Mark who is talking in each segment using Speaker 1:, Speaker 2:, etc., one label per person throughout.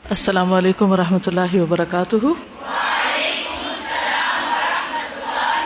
Speaker 1: السلام علیکم ورحمۃ اللہ وبرکاتہ۔
Speaker 2: وعلیکم السلام ورحمۃ اللہ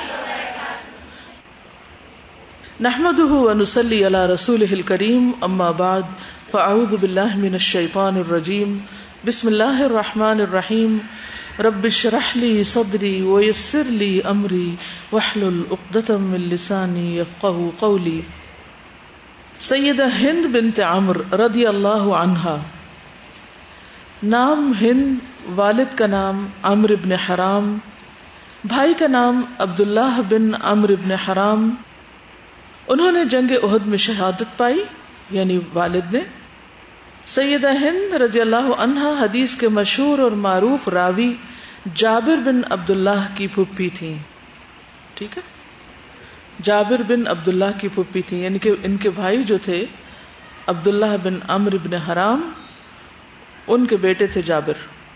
Speaker 2: وبرکاتہ۔
Speaker 1: نحمده ونصلی علی رسوله الکریم، اما بعد فاعوذ باللہ من الشیطان الرجیم، بسم اللہ الرحمن الرحیم۔ رب اشرح لی صدری ویسر لی امری واحلل عقدۃ من لسانی یفقهوا قولی۔ سیدہ ہند بنت عمرو رضی اللہ عنہا، نام ہند، والد کا نام عمرو بن حرام، بھائی کا نام عبداللہ بن عمرو بن حرام۔ انہوں نے جنگ احد میں شہادت پائی، یعنی والد نے۔ سیدہ ہند رضی اللہ عنہا حدیث کے مشہور اور معروف راوی جابر بن عبداللہ کی پھوپھی تھیں، ٹھیک ہے، جابر بن عبداللہ کی پھوپھی تھیں، یعنی کہ ان کے بھائی جو تھے عبداللہ بن عمرو بن حرام، ان کے بیٹے تھے جابر۔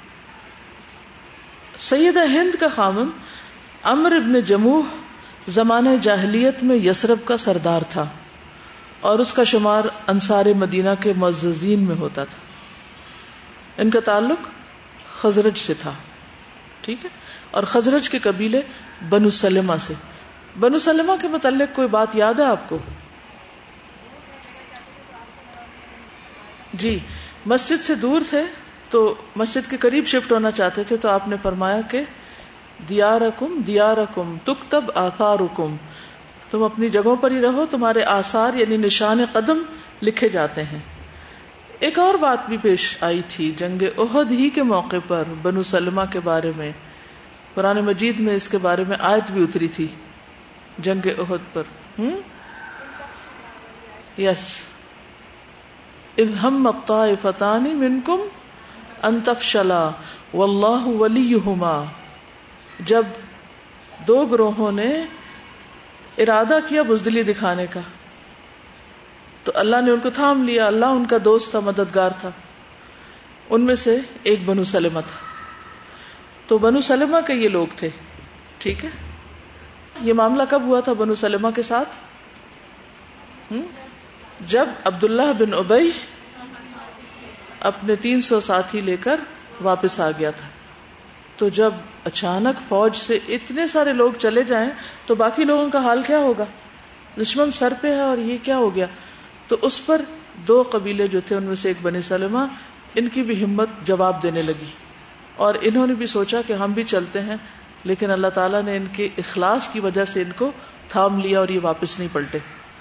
Speaker 1: سیدہ ہند کا خاوند عمرو بن جموح زمانہ جاہلیت میں یثرب کا سردار تھا، اور اس کا شمار انصار مدینہ کے معززین میں ہوتا تھا۔ ان کا تعلق خزرج سے تھا، ٹھیک ہے، اور خزرج کے قبیلے بنو سلمہ سے۔ بنو سلمہ کے متعلق کوئی بات یاد ہے آپ کو؟ جی، مسجد سے دور تھے تو مسجد کے قریب شفٹ ہونا چاہتے تھے، تو آپ نے فرمایا کہ دیارکم دیارکم تکتب آثارکم، تم اپنی جگہوں پر ہی رہو، تمہارے آثار یعنی نشان قدم لکھے جاتے ہیں۔ ایک اور بات بھی پیش آئی تھی جنگ احد ہی کے موقع پر بنو سلمہ کے بارے میں، قرآن مجید میں اس کے بارے میں آیت بھی اتری تھی جنگ احد پر۔ یس، اذ ہمت الطائفتان منکم ان تفشلا واللہ ولیہما، جب دو گروہوں نے ارادہ کیا بزدلی دکھانے کا تو اللہ نے ان کو تھام لیا، اللہ ان کا دوست تھا، مددگار تھا۔ ان میں سے ایک بنو سلمہ تھا، تو بنو سلمہ کے یہ لوگ تھے، ٹھیک ہے۔ یہ معاملہ کب ہوا تھا بنو سلمہ کے ساتھ؟ جب عبداللہ بن ابی اپنے 300 ساتھی لے کر واپس آ گیا تھا، تو جب اچانک فوج سے اتنے سارے لوگ چلے جائیں تو باقی لوگوں کا حال کیا ہوگا؟ دشمن سر پہ ہے اور یہ کیا ہو گیا؟ تو اس پر دو قبیلے جو تھے، ان میں سے ایک بنی سلمہ، ان کی بھی ہمت جواب دینے لگی، اور انہوں نے بھی سوچا کہ ہم بھی چلتے ہیں، لیکن اللہ تعالیٰ نے ان کے اخلاص کی وجہ سے ان کو تھام لیا اور یہ واپس نہیں پلٹے۔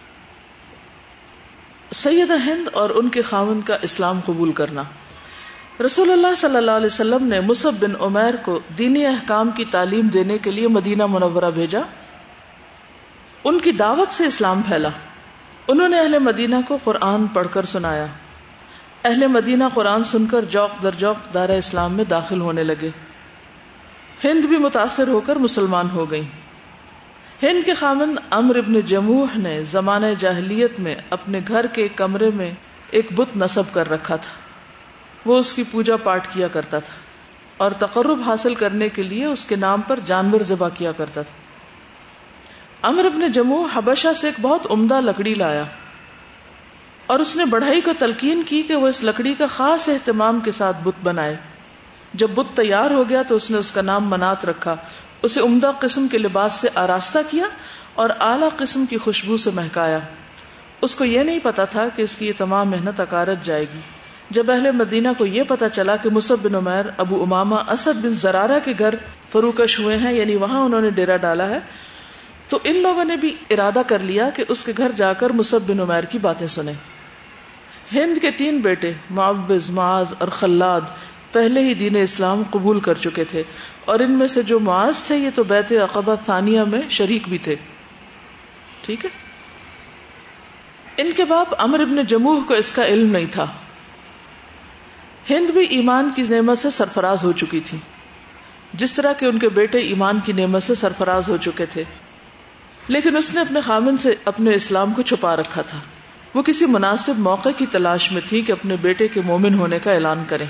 Speaker 1: سیدہ ہند اور ان کے خاوند کا اسلام قبول کرنا۔ رسول اللہ صلی اللہ علیہ وسلم نے مصعب بن عمیر کو دینی احکام کی تعلیم دینے کے لیے مدینہ منورہ بھیجا۔ ان کی دعوت سے اسلام پھیلا۔ انہوں نے اہل مدینہ کو قرآن پڑھ کر سنایا۔ اہل مدینہ قرآن سن کر جوق در جوق دار اسلام میں داخل ہونے لگے۔ ہند بھی متاثر ہو کر مسلمان ہو گئیں۔ ہند کے خاوند عمرو بن جموح نے زمانہ جاہلیت میں اپنے گھر کے ایک کمرے میں ایک بت نصب کر رکھا تھا۔ وہ اس کی پوجا پاٹ کیا کرتا تھا اور تقرب حاصل کرنے کے لیے اس کے نام پر جانور ذبح کیا کرتا تھا۔ عمرو بن جموح حبشہ سے ایک بہت عمدہ لکڑی لایا، اور اس نے بڑھئی کو تلقین کی کہ وہ اس لکڑی کا خاص اہتمام کے ساتھ بت بنائے۔ جب بت تیار ہو گیا تو اس نے اس کا نام منات رکھا، اسے عمدہ قسم کے لباس سے آراستہ کیا اور اعلیٰ قسم کی خوشبو سے مہکایا۔ اس کو یہ نہیں پتا تھا کہ اس کی یہ تمام محنت اکارت جائے گی۔ جب اہل مدینہ کو یہ پتا چلا کہ مصعب بن عمیر ابو امامہ اسد بن زرارہ کے گھر فروکش ہوئے ہیں، یعنی وہاں انہوں نے ڈیرا ڈالا ہے، تو ان لوگوں نے بھی ارادہ کر لیا کہ اس کے گھر جا کر مصعب بن عمیر کی باتیں سنیں۔ ہند کے 3 بیٹے معوذ، معاذ اور خلاد پہلے ہی دین اسلام قبول کر چکے تھے، اور ان میں سے جو معاذ تھے یہ تو بیعت عقبہ ثانیہ میں شریک بھی تھے، ٹھیک ہے۔ ان کے باپ عمرو بن جموح کو اس کا علم نہیں تھا۔ ہند بھی ایمان کی نعمت سے سرفراز ہو چکی تھی، جس طرح کہ ان کے بیٹے ایمان کی نعمت سے سرفراز ہو چکے تھے، لیکن اس نے اپنے خاوند سے اپنے اسلام کو چھپا رکھا تھا۔ وہ کسی مناسب موقع کی تلاش میں تھی کہ اپنے بیٹے کے مومن ہونے کا اعلان کریں۔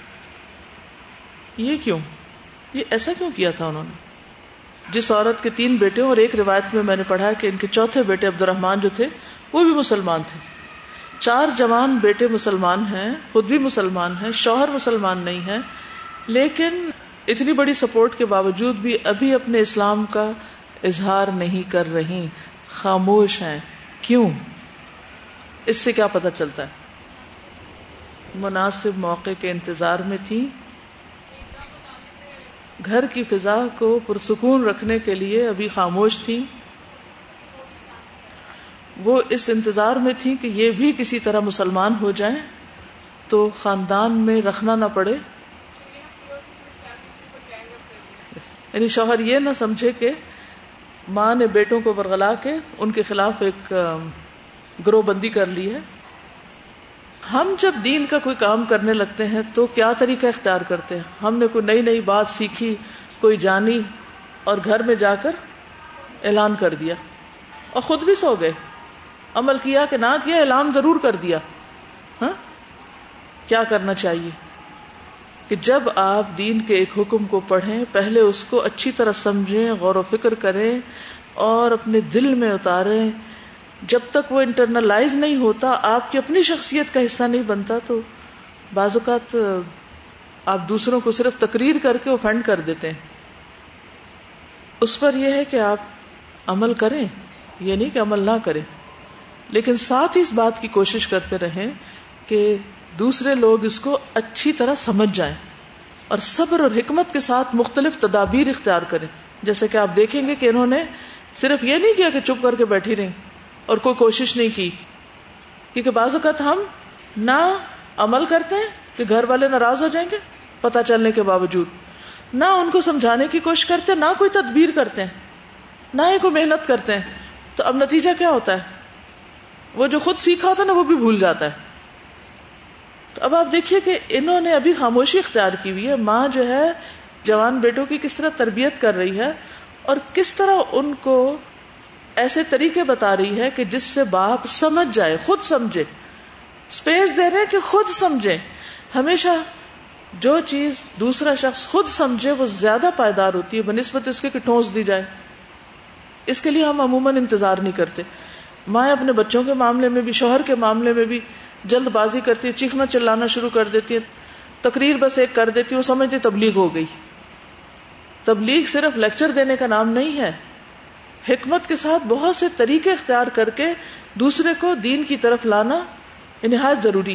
Speaker 1: یہ کیوں؟ یہ ایسا کیوں کیا تھا انہوں نے؟ جس عورت کے 3 بیٹے اور ایک روایت میں نے پڑھا کہ ان کے چوتھے بیٹے عبد الرحمن جو تھے وہ بھی مسلمان تھے، 4 جوان بیٹے مسلمان ہیں، خود بھی مسلمان ہیں، شوہر مسلمان نہیں ہے، لیکن اتنی بڑی سپورٹ کے باوجود بھی ابھی اپنے اسلام کا اظہار نہیں کر رہی، خاموش ہیں. کیوں؟ اس سے کیا پتہ چلتا ہے؟ مناسب موقع کے انتظار میں تھی، گھر کی فضا کو پرسکون رکھنے کے لیے ابھی خاموش تھی. وہ اس انتظار میں تھی کہ یہ بھی کسی طرح مسلمان ہو جائیں تو خاندان میں رکھنا نہ پڑے. یعنی شوہر یہ نہ سمجھے کہ ماں نے بیٹوں کو ورغلا کے ان کے خلاف ایک گروہ بندی کر لی ہے. ہم جب دین کا کوئی کام کرنے لگتے ہیں تو کیا طریقہ اختیار کرتے ہیں؟ ہم نے کوئی نئی نئی بات سیکھی، کوئی جانی، اور گھر میں جا کر اعلان کر دیا اور خود بھی سو گئے. عمل کیا کہ نہ کیا، اعلان ضرور کر دیا. ہاں، کیا کرنا چاہیے کہ جب آپ دین کے ایک حکم کو پڑھیں، پہلے اس کو اچھی طرح سمجھیں، غور و فکر کریں اور اپنے دل میں اتاریں. جب تک وہ انٹرنلائز نہیں ہوتا، آپ کی اپنی شخصیت کا حصہ نہیں بنتا، تو بعض اوقات آپ دوسروں کو صرف تقریر کر کے اوفینڈ کر دیتے ہیں. اس پر یہ ہے کہ آپ عمل کریں، یہ نہیں کہ عمل نہ کریں، لیکن ساتھ ہی اس بات کی کوشش کرتے رہیں کہ دوسرے لوگ اس کو اچھی طرح سمجھ جائیں اور صبر اور حکمت کے ساتھ مختلف تدابیر اختیار کریں. جیسے کہ آپ دیکھیں گے کہ انہوں نے صرف یہ نہیں کیا کہ چپ کر کے بیٹھی رہیں اور کوئی کوشش نہیں کی، کیونکہ بعض اوقات ہم نہ عمل کرتے ہیں کہ گھر والے ناراض ہو جائیں گے پتہ چلنے کے باوجود، نہ ان کو سمجھانے کی کوشش کرتے، نہ کوئی تدبیر کرتے ہیں، نہ ہی کوئی محنت کرتے ہیں. تو اب نتیجہ کیا ہوتا ہے؟ وہ جو خود سیکھا ہوتا ہے نا، وہ بھی بھول جاتا ہے. تو اب آپ دیکھیے کہ انہوں نے ابھی خاموشی اختیار کی ہوئی ہے. ماں جو ہے جوان بیٹوں کی کس طرح تربیت کر رہی ہے اور کس طرح ان کو ایسے طریقے بتا رہی ہے کہ جس سے باپ سمجھ جائے، خود سمجھے. اسپیس دے رہے کہ خود سمجھے. ہمیشہ جو چیز دوسرا شخص خود سمجھے وہ زیادہ پائیدار ہوتی ہے بنسبت اس کے کہ ٹھونس دی جائے. اس کے لیے ہم عموماً انتظار نہیں کرتے. مائیں اپنے بچوں کے معاملے میں بھی، شوہر کے معاملے میں بھی جلد بازی کرتی ہے، چیخنا چلانا شروع کر دیتی ہے، تقریر بس ایک کر دیتی ہے، وہ سمجھتی تبلیغ ہو گئی. تبلیغ صرف لیکچر دینے کا نام نہیں ہے. حکمت کے ساتھ بہت سے طریقے اختیار کر کے دوسرے کو دین کی طرف لانا نہایت ضروری.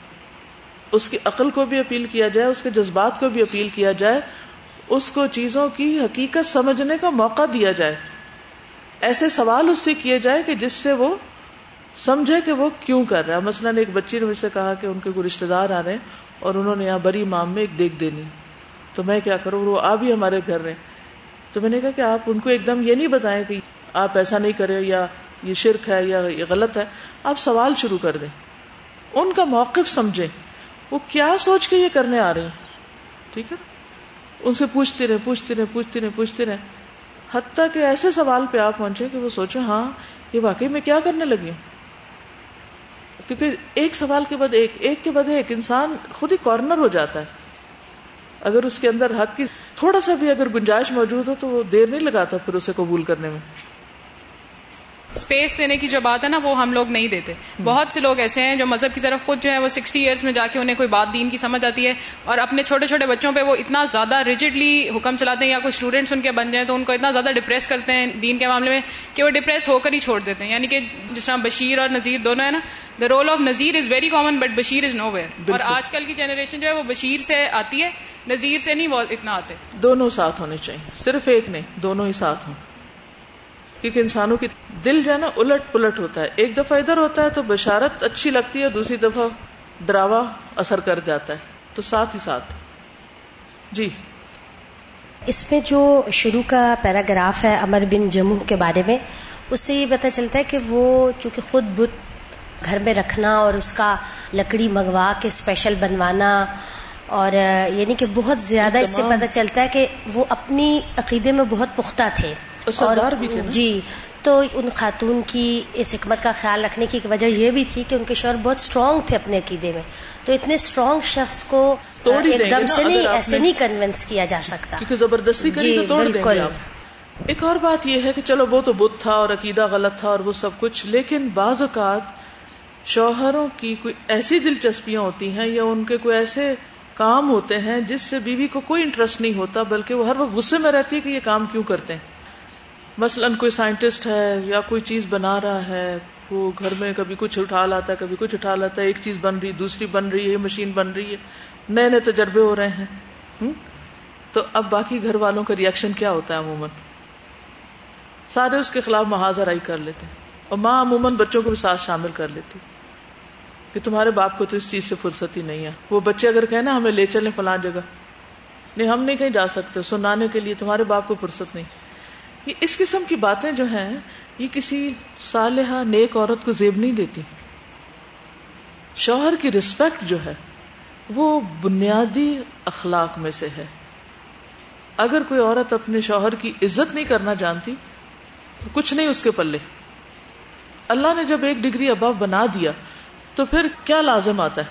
Speaker 1: اس کی عقل کو بھی اپیل کیا جائے، اس کے جذبات کو بھی اپیل کیا جائے، اس کو چیزوں کی حقیقت سمجھنے کا موقع دیا جائے. ایسے سوال اس سے کیے جائے کہ جس سے وہ سمجھے کہ وہ کیوں کر رہا ہے. مثلاً ایک بچی نے مجھ سے کہا کہ ان کے کوئی رشتے دار آ رہے ہیں اور انہوں نے یہاں بری امام میں ایک دیگ دینی، تو میں کیا کروں، وہ آ بھی ہمارے گھر رہے. تو میں نے کہا کہ آپ ان کو ایک دم یہ نہیں بتائیں کہ آپ ایسا نہیں کریں یا یہ شرک ہے یا یہ غلط ہے. آپ سوال شروع کر دیں، ان کا موقف سمجھیں، وہ کیا سوچ کے یہ کرنے آ رہے ہیں. ٹھیک ہے، ان سے پوچھتے رہیں حتیٰ کہ ایسے سوال پہ آپ پہنچے کہ وہ سوچیں ہاں یہ واقعی میں کیا کرنے لگی ہوں. کیونکہ ایک سوال کے بعد ایک کے بعد ایک انسان خود ہی کارنر ہو جاتا ہے. اگر اس کے اندر حق کی تھوڑا سا بھی اگر گنجائش موجود ہو تو وہ دیر نہیں لگاتا پھر اسے قبول کرنے میں.
Speaker 3: اسپیس دینے کی جو بات ہے نا، وہ ہم لوگ نہیں دیتے. بہت سے لوگ ایسے ہیں جو مذہب کی طرف خود جو ہے وہ 60 ایئرس میں جا کے انہیں کوئی بات دین کی سمجھ آتی ہے اور اپنے چھوٹے چھوٹے بچوں پہ وہ اتنا زیادہ ریجڈلی حکم چلاتے ہیں، یا کوئی اسٹوڈنٹس ان کے بن جائیں تو ان کو اتنا زیادہ ڈپریس کرتے ہیں دین کے معاملے میں کہ وہ ڈپریس ہو کر ہی چھوڑ دیتے ہیں. یعنی کہ جس طرح بشیر اور نذیر دونوں ہیں نا، the role of Nazir is very common but Bashir is nowhere. اور آج کل کی جنریشن جو ہے وہ بشیر سے آتی ہے، نذیر سے نہیں وہ اتنا آتے.
Speaker 1: دونوں ساتھ ہونے چاہیے، صرف ایک نہیں، دونوں ہی ساتھ ہوں. کیونکہ انسانوں کی دل جو ہے نا الٹ پلٹ ہوتا ہے. ایک دفعہ ادھر ہوتا ہے تو بشارت اچھی لگتی ہے، دوسری دفعہ ڈراوا اثر کر جاتا ہے. تو ساتھ ہی ساتھ. جی،
Speaker 4: اس میں جو شروع کا پیراگراف ہے عمر بن جموح کے بارے میں، اس سے یہ پتہ چلتا ہے کہ وہ چونکہ خود بت گھر میں رکھنا اور اس کا لکڑی منگوا کے اسپیشل بنوانا، اور یعنی کہ بہت زیادہ اس سے پتہ چلتا ہے کہ وہ اپنی عقیدے میں بہت پختہ تھے. اور
Speaker 1: بھی تھے
Speaker 4: جی، تو ان خاتون کی اس حکمت کا خیال رکھنے کی ایک وجہ یہ بھی تھی کہ ان کے شوہر بہت اسٹرانگ تھے اپنے عقیدے میں. تو اتنے اسٹرانگ شخص کو ایک دم سے نہیں ایسے نہیں کنونس کیا جا سکتا،
Speaker 1: کیونکہ زبردستی کری تو توڑ دیں گے آپ. ایک اور بات یہ ہے کہ چلو وہ تو بت تھا اور عقیدہ غلط تھا اور وہ سب کچھ، لیکن بعض اوقات شوہروں کی کوئی ایسی دلچسپیاں ہوتی ہیں یا ان کے کوئی ایسے کام ہوتے ہیں جس سے بیوی کو کوئی انٹرسٹ نہیں ہوتا، بلکہ وہ ہر وقت غصے میں رہتی ہے کہ یہ کام کیوں کرتے ہیں. مثلاً کوئی سائنٹسٹ ہے یا کوئی چیز بنا رہا ہے، وہ گھر میں کبھی کچھ اٹھا لاتا ہے کبھی کچھ اٹھا لاتا ہے، ایک چیز بن رہی دوسری بن رہی ہے، مشین بن رہی ہے، نئے نئے تجربے ہو رہے ہیں. تو اب باقی گھر والوں کا ریئیکشن کیا ہوتا ہے؟ عموماً سارے اس کے خلاف محاذ رائی کر لیتے ہیں، اور ماں عموماً بچوں کو بھی ساتھ شامل کر لیتی کہ تمہارے باپ کو تو اس چیز سے فرصت ہی نہیں ہے. وہ بچے اگر کہیں نا ہمیں لے چلیں فلاں جگہ، نہیں ہم نہیں کہیں جا سکتے، سنانے کے لیے تمہارے باپ کو فرصت نہیں. یہ اس قسم کی باتیں جو ہیں یہ کسی صالحہ نیک عورت کو زیب نہیں دیتی. شوہر کی رسپیکٹ جو ہے وہ بنیادی اخلاق میں سے ہے. اگر کوئی عورت اپنے شوہر کی عزت نہیں کرنا جانتی تو کچھ نہیں اس کے پلے. اللہ نے جب 1 ڈگری ابو بنا دیا تو پھر کیا لازم آتا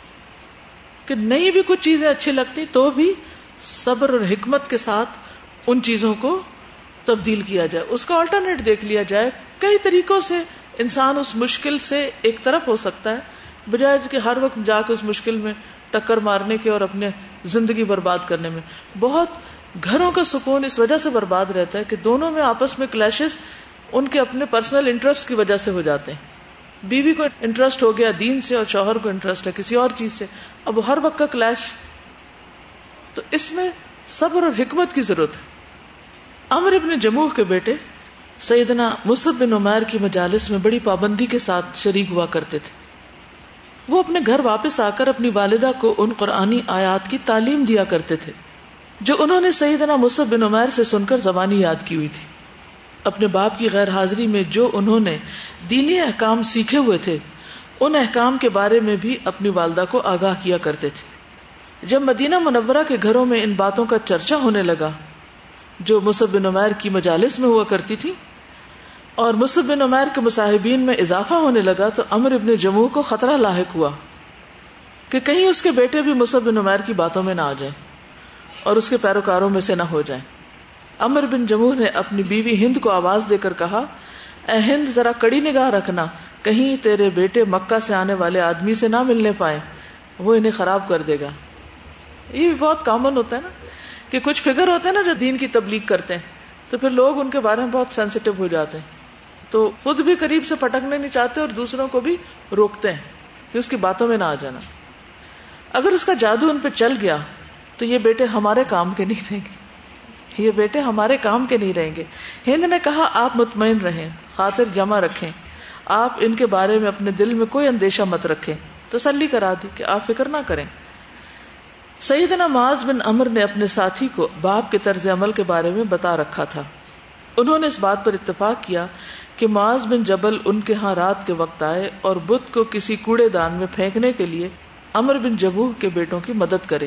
Speaker 1: ہے کہ نہیں بھی کچھ چیزیں اچھی لگتی تو بھی صبر اور حکمت کے ساتھ ان چیزوں کو تبدیل کیا جائے، اس کا آلٹرنیٹ دیکھ لیا جائے. کئی طریقوں سے انسان اس مشکل سے ایک طرف ہو سکتا ہے بجائے کہ ہر وقت جا کے اس مشکل میں ٹکر مارنے کے اور اپنے زندگی برباد کرنے میں. بہت گھروں کا سکون اس وجہ سے برباد رہتا ہے کہ دونوں میں آپس میں کلیشز ان کے اپنے پرسنل انٹرسٹ کی وجہ سے ہو جاتے ہیں. بیوی کو انٹرسٹ ہو گیا دین سے اور شوہر کو انٹرسٹ ہے کسی اور چیز سے، اب ہر وقت کا کلیش. تو اس میں صبر اور حکمت کی ضرورت ہے. عمرو بن جموح کے بیٹے سیدنا مصعب بن عمیر کی مجالس میں بڑی پابندی کے ساتھ شریک ہوا کرتے تھے. وہ اپنے گھر واپس آ کر اپنی والدہ کو ان قرآنی آیات کی تعلیم دیا کرتے تھے جو انہوں نے سیدنا مصعب بن عمیر سے سن کر زبانی یاد کی ہوئی تھی. اپنے باپ کی غیر حاضری میں جو انہوں نے دینی احکام سیکھے ہوئے تھے ان احکام کے بارے میں بھی اپنی والدہ کو آگاہ کیا کرتے تھے. جب مدینہ منورہ کے گھروں میں ان باتوں کا چرچا ہونے لگا جو مصعب بن عمیر کی مجالس میں ہوا کرتی تھی اور مصعب بن عمیر کے مصاحبین میں اضافہ ہونے لگا تو عمرو بن جموح کو خطرہ لاحق ہوا کہ کہیں اس کے بیٹے بھی مصعب بن عمیر کی باتوں میں نہ آ جائیں اور اس کے پیروکاروں میں سے نہ ہو جائیں. عمرو بن جموح نے اپنی بیوی ہند کو آواز دے کر کہا، اے ہند ذرا کڑی نگاہ رکھنا کہیں تیرے بیٹے مکہ سے آنے والے آدمی سے نہ ملنے پائیں، وہ انہیں خراب کر دے گا. یہ بھی بہت کامن ہوتا ہے نا کہ کچھ فگر ہوتے ہیں نا جو دین کی تبلیغ کرتے ہیں تو پھر لوگ ان کے بارے میں بہت سینسیٹیو ہو جاتے ہیں، تو خود بھی قریب سے پٹکنے نہیں چاہتے اور دوسروں کو بھی روکتے ہیں کہ اس کی باتوں میں نہ آ جانا. اگر اس کا جادو ان پہ چل گیا تو یہ بیٹے ہمارے کام کے نہیں رہیں گے، یہ بیٹے ہمارے کام کے نہیں رہیں گے. ہند نے کہا، آپ مطمئن رہیں، خاطر جمع رکھیں، آپ ان کے بارے میں اپنے دل میں کوئی اندیشہ مت رکھیں. تسلی کرا دی کہ آپ فکر نہ کریں. سیدنا معاذ بن عمرو نے اپنے ساتھی کو باپ کے طرز عمل کے بارے میں بتا رکھا تھا. انہوں نے اس بات پر اتفاق کیا کہ معاذ بن جبل ان کے ہاں رات کے وقت آئے اور بت کو کسی کوڑے دان میں پھینکنے کے لیے عمرو بن جموح کے بیٹوں کی مدد کرے.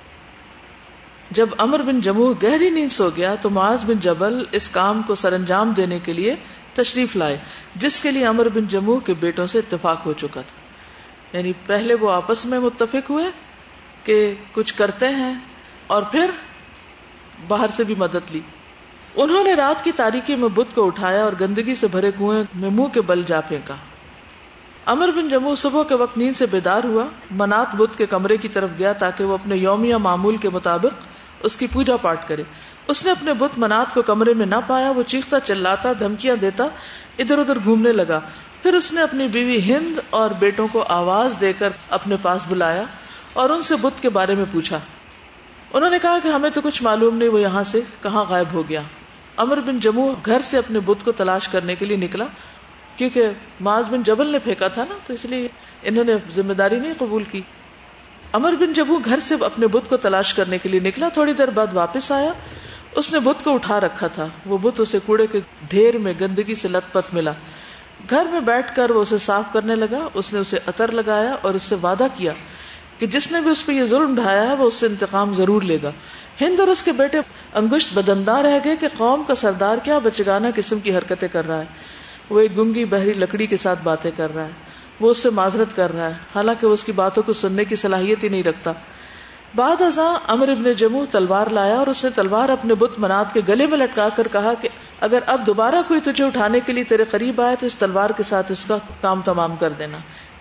Speaker 1: جب عمرو بن جموح گہری نیند سو گیا تو معاذ بن جبل اس کام کو سر انجام دینے کے لیے تشریف لائے جس کے لیے عمرو بن جموح کے بیٹوں سے اتفاق ہو چکا تھا. یعنی پہلے وہ آپس میں متفق ہوئے کہ کچھ کرتے ہیں اور پھر باہر سے بھی مدد لی. انہوں نے رات کی تاریکی میں بت کو اٹھایا اور گندگی سے بھرے کنویں میں منہ کے بل جا پھینکا. عمرو بن جموح صبح کے وقت نیند سے بیدار ہوا، منات بت کے کمرے کی طرف گیا تاکہ وہ اپنے یومیہ معمول کے مطابق اس کی پوجا پاٹ کرے. اس نے اپنے بت منات کو کمرے میں نہ پایا. وہ چیختا چلاتا دھمکیاں دیتا ادھر ادھر گھومنے لگا. پھر اس نے اپنی بیوی ہند اور بیٹوں کو آواز دے کر اپنے پاس بلایا اور ان سے بت کے بارے میں پوچھا. انہوں نے کہا کہ ہمیں تو کچھ معلوم نہیں وہ یہاں سے کہاں غائب ہو گیا. عمرو بن جموح گھر سے اپنے بت کو تلاش کرنے کے لیے نکلا کیونکہ معاذ بن جبل نے پھینکا تھا نا، تو اس لیے انہوں نے ذمہ داری نہیں قبول کی. عمرو بن جموح گھر سے اپنے بت کو تلاش کرنے کے لیے نکلا. تھوڑی دیر بعد واپس آیا. اس نے بت کو اٹھا رکھا تھا. وہ بت اسے کوڑے کے ڈھیر میں گندگی سے لت پت ملا. گھر میں بیٹھ کر وہ اسے صاف کرنے لگا. اس نے اسے عطر لگایا اور اس سے وعدہ کیا کہ جس نے بھی اس پہ یہ ظلم ڈھایا ہے وہ اس سے انتقام ضرور لے گا. ہند اور اس کے بیٹے انگشت بدندہ رہ گئے کہ قوم کا سردار کیا بچگانہ قسم کی حرکتیں کر رہا ہے. وہ ایک گنگی بہری لکڑی کے ساتھ باتیں کر رہا ہے. وہ اس سے معذرت کر رہا ہے حالانکہ وہ اس کی باتوں کو سننے کی صلاحیت ہی نہیں رکھتا. بعد ازاں عمرو بن جموح تلوار لایا اور اس نے تلوار اپنے بت منات کے گلے میں لٹکا کر کہا کہ اگر اب دوبارہ کوئی تجھے اٹھانے کے لیے تیرے قریب آئے تو اس تلوار کے ساتھ اس کا کام تمام کر دینا.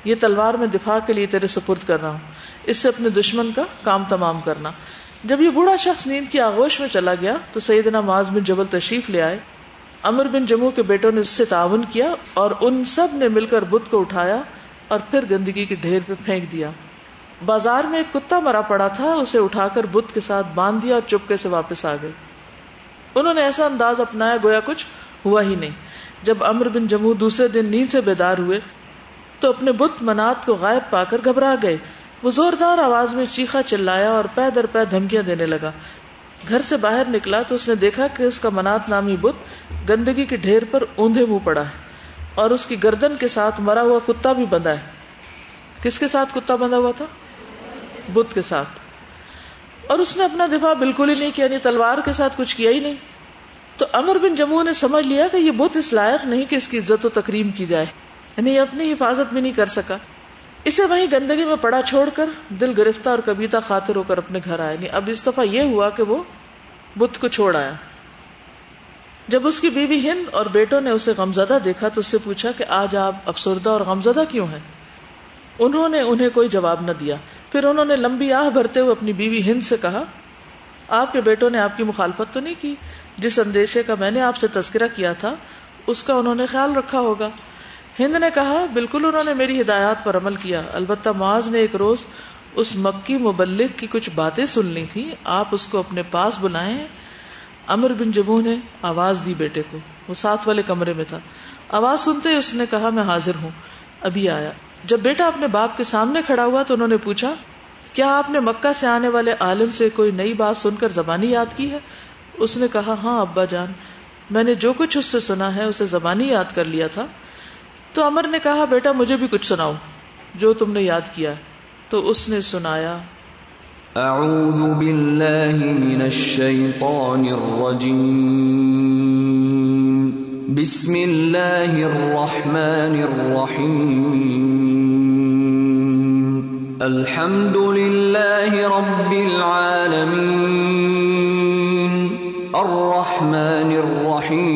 Speaker 1: یہ تلوار میں دفاع کے لیے تیرے سپرد کر رہا ہوں، اس سے اپنے دشمن کا کام تمام کرنا۔ جب یہ بوڑھا شخص نیند کی آغوش میں چلا گیا تو سیدنا معاذ بن جبل تشریف لے آئے۔ عمر بن جموح کے بیٹوں نے اس سے تعاون کیا اور ان سب نے مل کر بت کو اٹھایا اور پھر گندگی کے ڈھیر پہ پھینک دیا۔ بازار میں ایک کتا مرا پڑا تھا، اسے اٹھا کر بت کے ساتھ باندھ دیا اور چپکے سے واپس آ گئے۔ انہوں نے ایسا انداز اپنایا گویا کچھ ہوا ہی نہیں۔ جب عمر بن جموح دوسرے دن نیند سے بیدار ہوئے تو اپنے بت منات کو غائب پا کر گھبرا گئے۔ وہ زوردار آواز میں چیخا چلایا اور پے در پے دھمکیاں دینے لگا۔ گھر سے باہر نکلا تو اس نے دیکھا کہ اس کا منات نامی بت گندگی کے ڈھیر پر اوندھے منہ پڑا ہے اور اس کی گردن کے ساتھ مرا ہوا کتا بھی بندھا ہے۔ کس کے ساتھ کتا بندھا ہوا تھا؟ بت کے ساتھ۔ اور اس نے اپنا دفاع بالکل ہی نہیں کیا، یعنی تلوار کے ساتھ کچھ کیا ہی نہیں۔ تو عمر بن جموح نے سمجھ لیا کہ یہ بت اس لائق نہیں کہ اس کی عزت و تکریم کی جائے، یعنی یہ اپنی حفاظت بھی نہیں کر سکا۔ اسے وہیں گندگی میں پڑا چھوڑ کر دل گرفتہ اور کبیتہ خاطر ہو کر اپنے گھر آئے۔ نہیں، اب اس دفعہ یہ ہوا کہ وہ بت کو چھوڑ آیا۔ جب اس کی بیوی ہند اور بیٹوں نے اسے غمزدہ دیکھا تو اس سے پوچھا کہ آج آپ افسردہ اور غمزدہ کیوں ہیں؟ انہوں نے انہیں کوئی جواب نہ دیا۔ پھر انہوں نے لمبی آہ بھرتے ہوئے اپنی بیوی ہند سے کہا، آپ کے بیٹوں نے آپ کی مخالفت تو نہیں کی؟ جس اندیشے کا میں نے آپ سے تذکرہ کیا تھا اس کا انہوں نے خیال رکھا ہوگا۔ ہند نے کہا، بالکل انہوں نے میری ہدایات پر عمل کیا، البتہ معاذ نے ایک روز اس مکی مبلغ کی کچھ باتیں سننی تھی، آپ اس کو اپنے پاس بلائیں۔ عمر بن جموح نے آواز دی بیٹے کو، وہ ساتھ والے کمرے میں تھا۔ آواز سنتے ہی اس نے کہا، میں حاضر ہوں، ابھی آیا۔ جب بیٹا اپنے باپ کے سامنے کھڑا ہوا تو انہوں نے پوچھا، کیا آپ نے مکہ سے آنے والے عالم سے کوئی نئی بات سن کر زبانی یاد کی ہے؟ اس نے کہا، ہاں ابا جان، میں نے جو کچھ اس سے سنا ہے اسے زبانی یاد کر لیا تھا۔ تو عمر نے کہا، بیٹا مجھے بھی کچھ سناؤ جو تم نے یاد کیا۔ تو اس نے سنایا،
Speaker 5: اعوذ باللہ من الشیطان الرجیم، بسم اللہ الرحمن الرحیم، الحمد للہ رب العالمین، الرحمن الرحیم،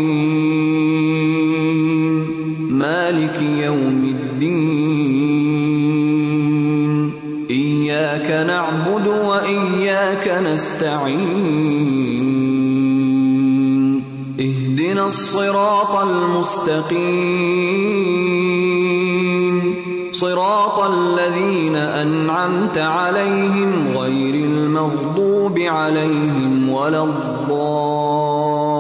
Speaker 5: مالک یوم الدین، ایاک نعبد و ایاک نستعین، اہدنا الصراط المستقیم، صراط الذین انعمت علیہم غیر المغضوب علیہم ولا الضالین۔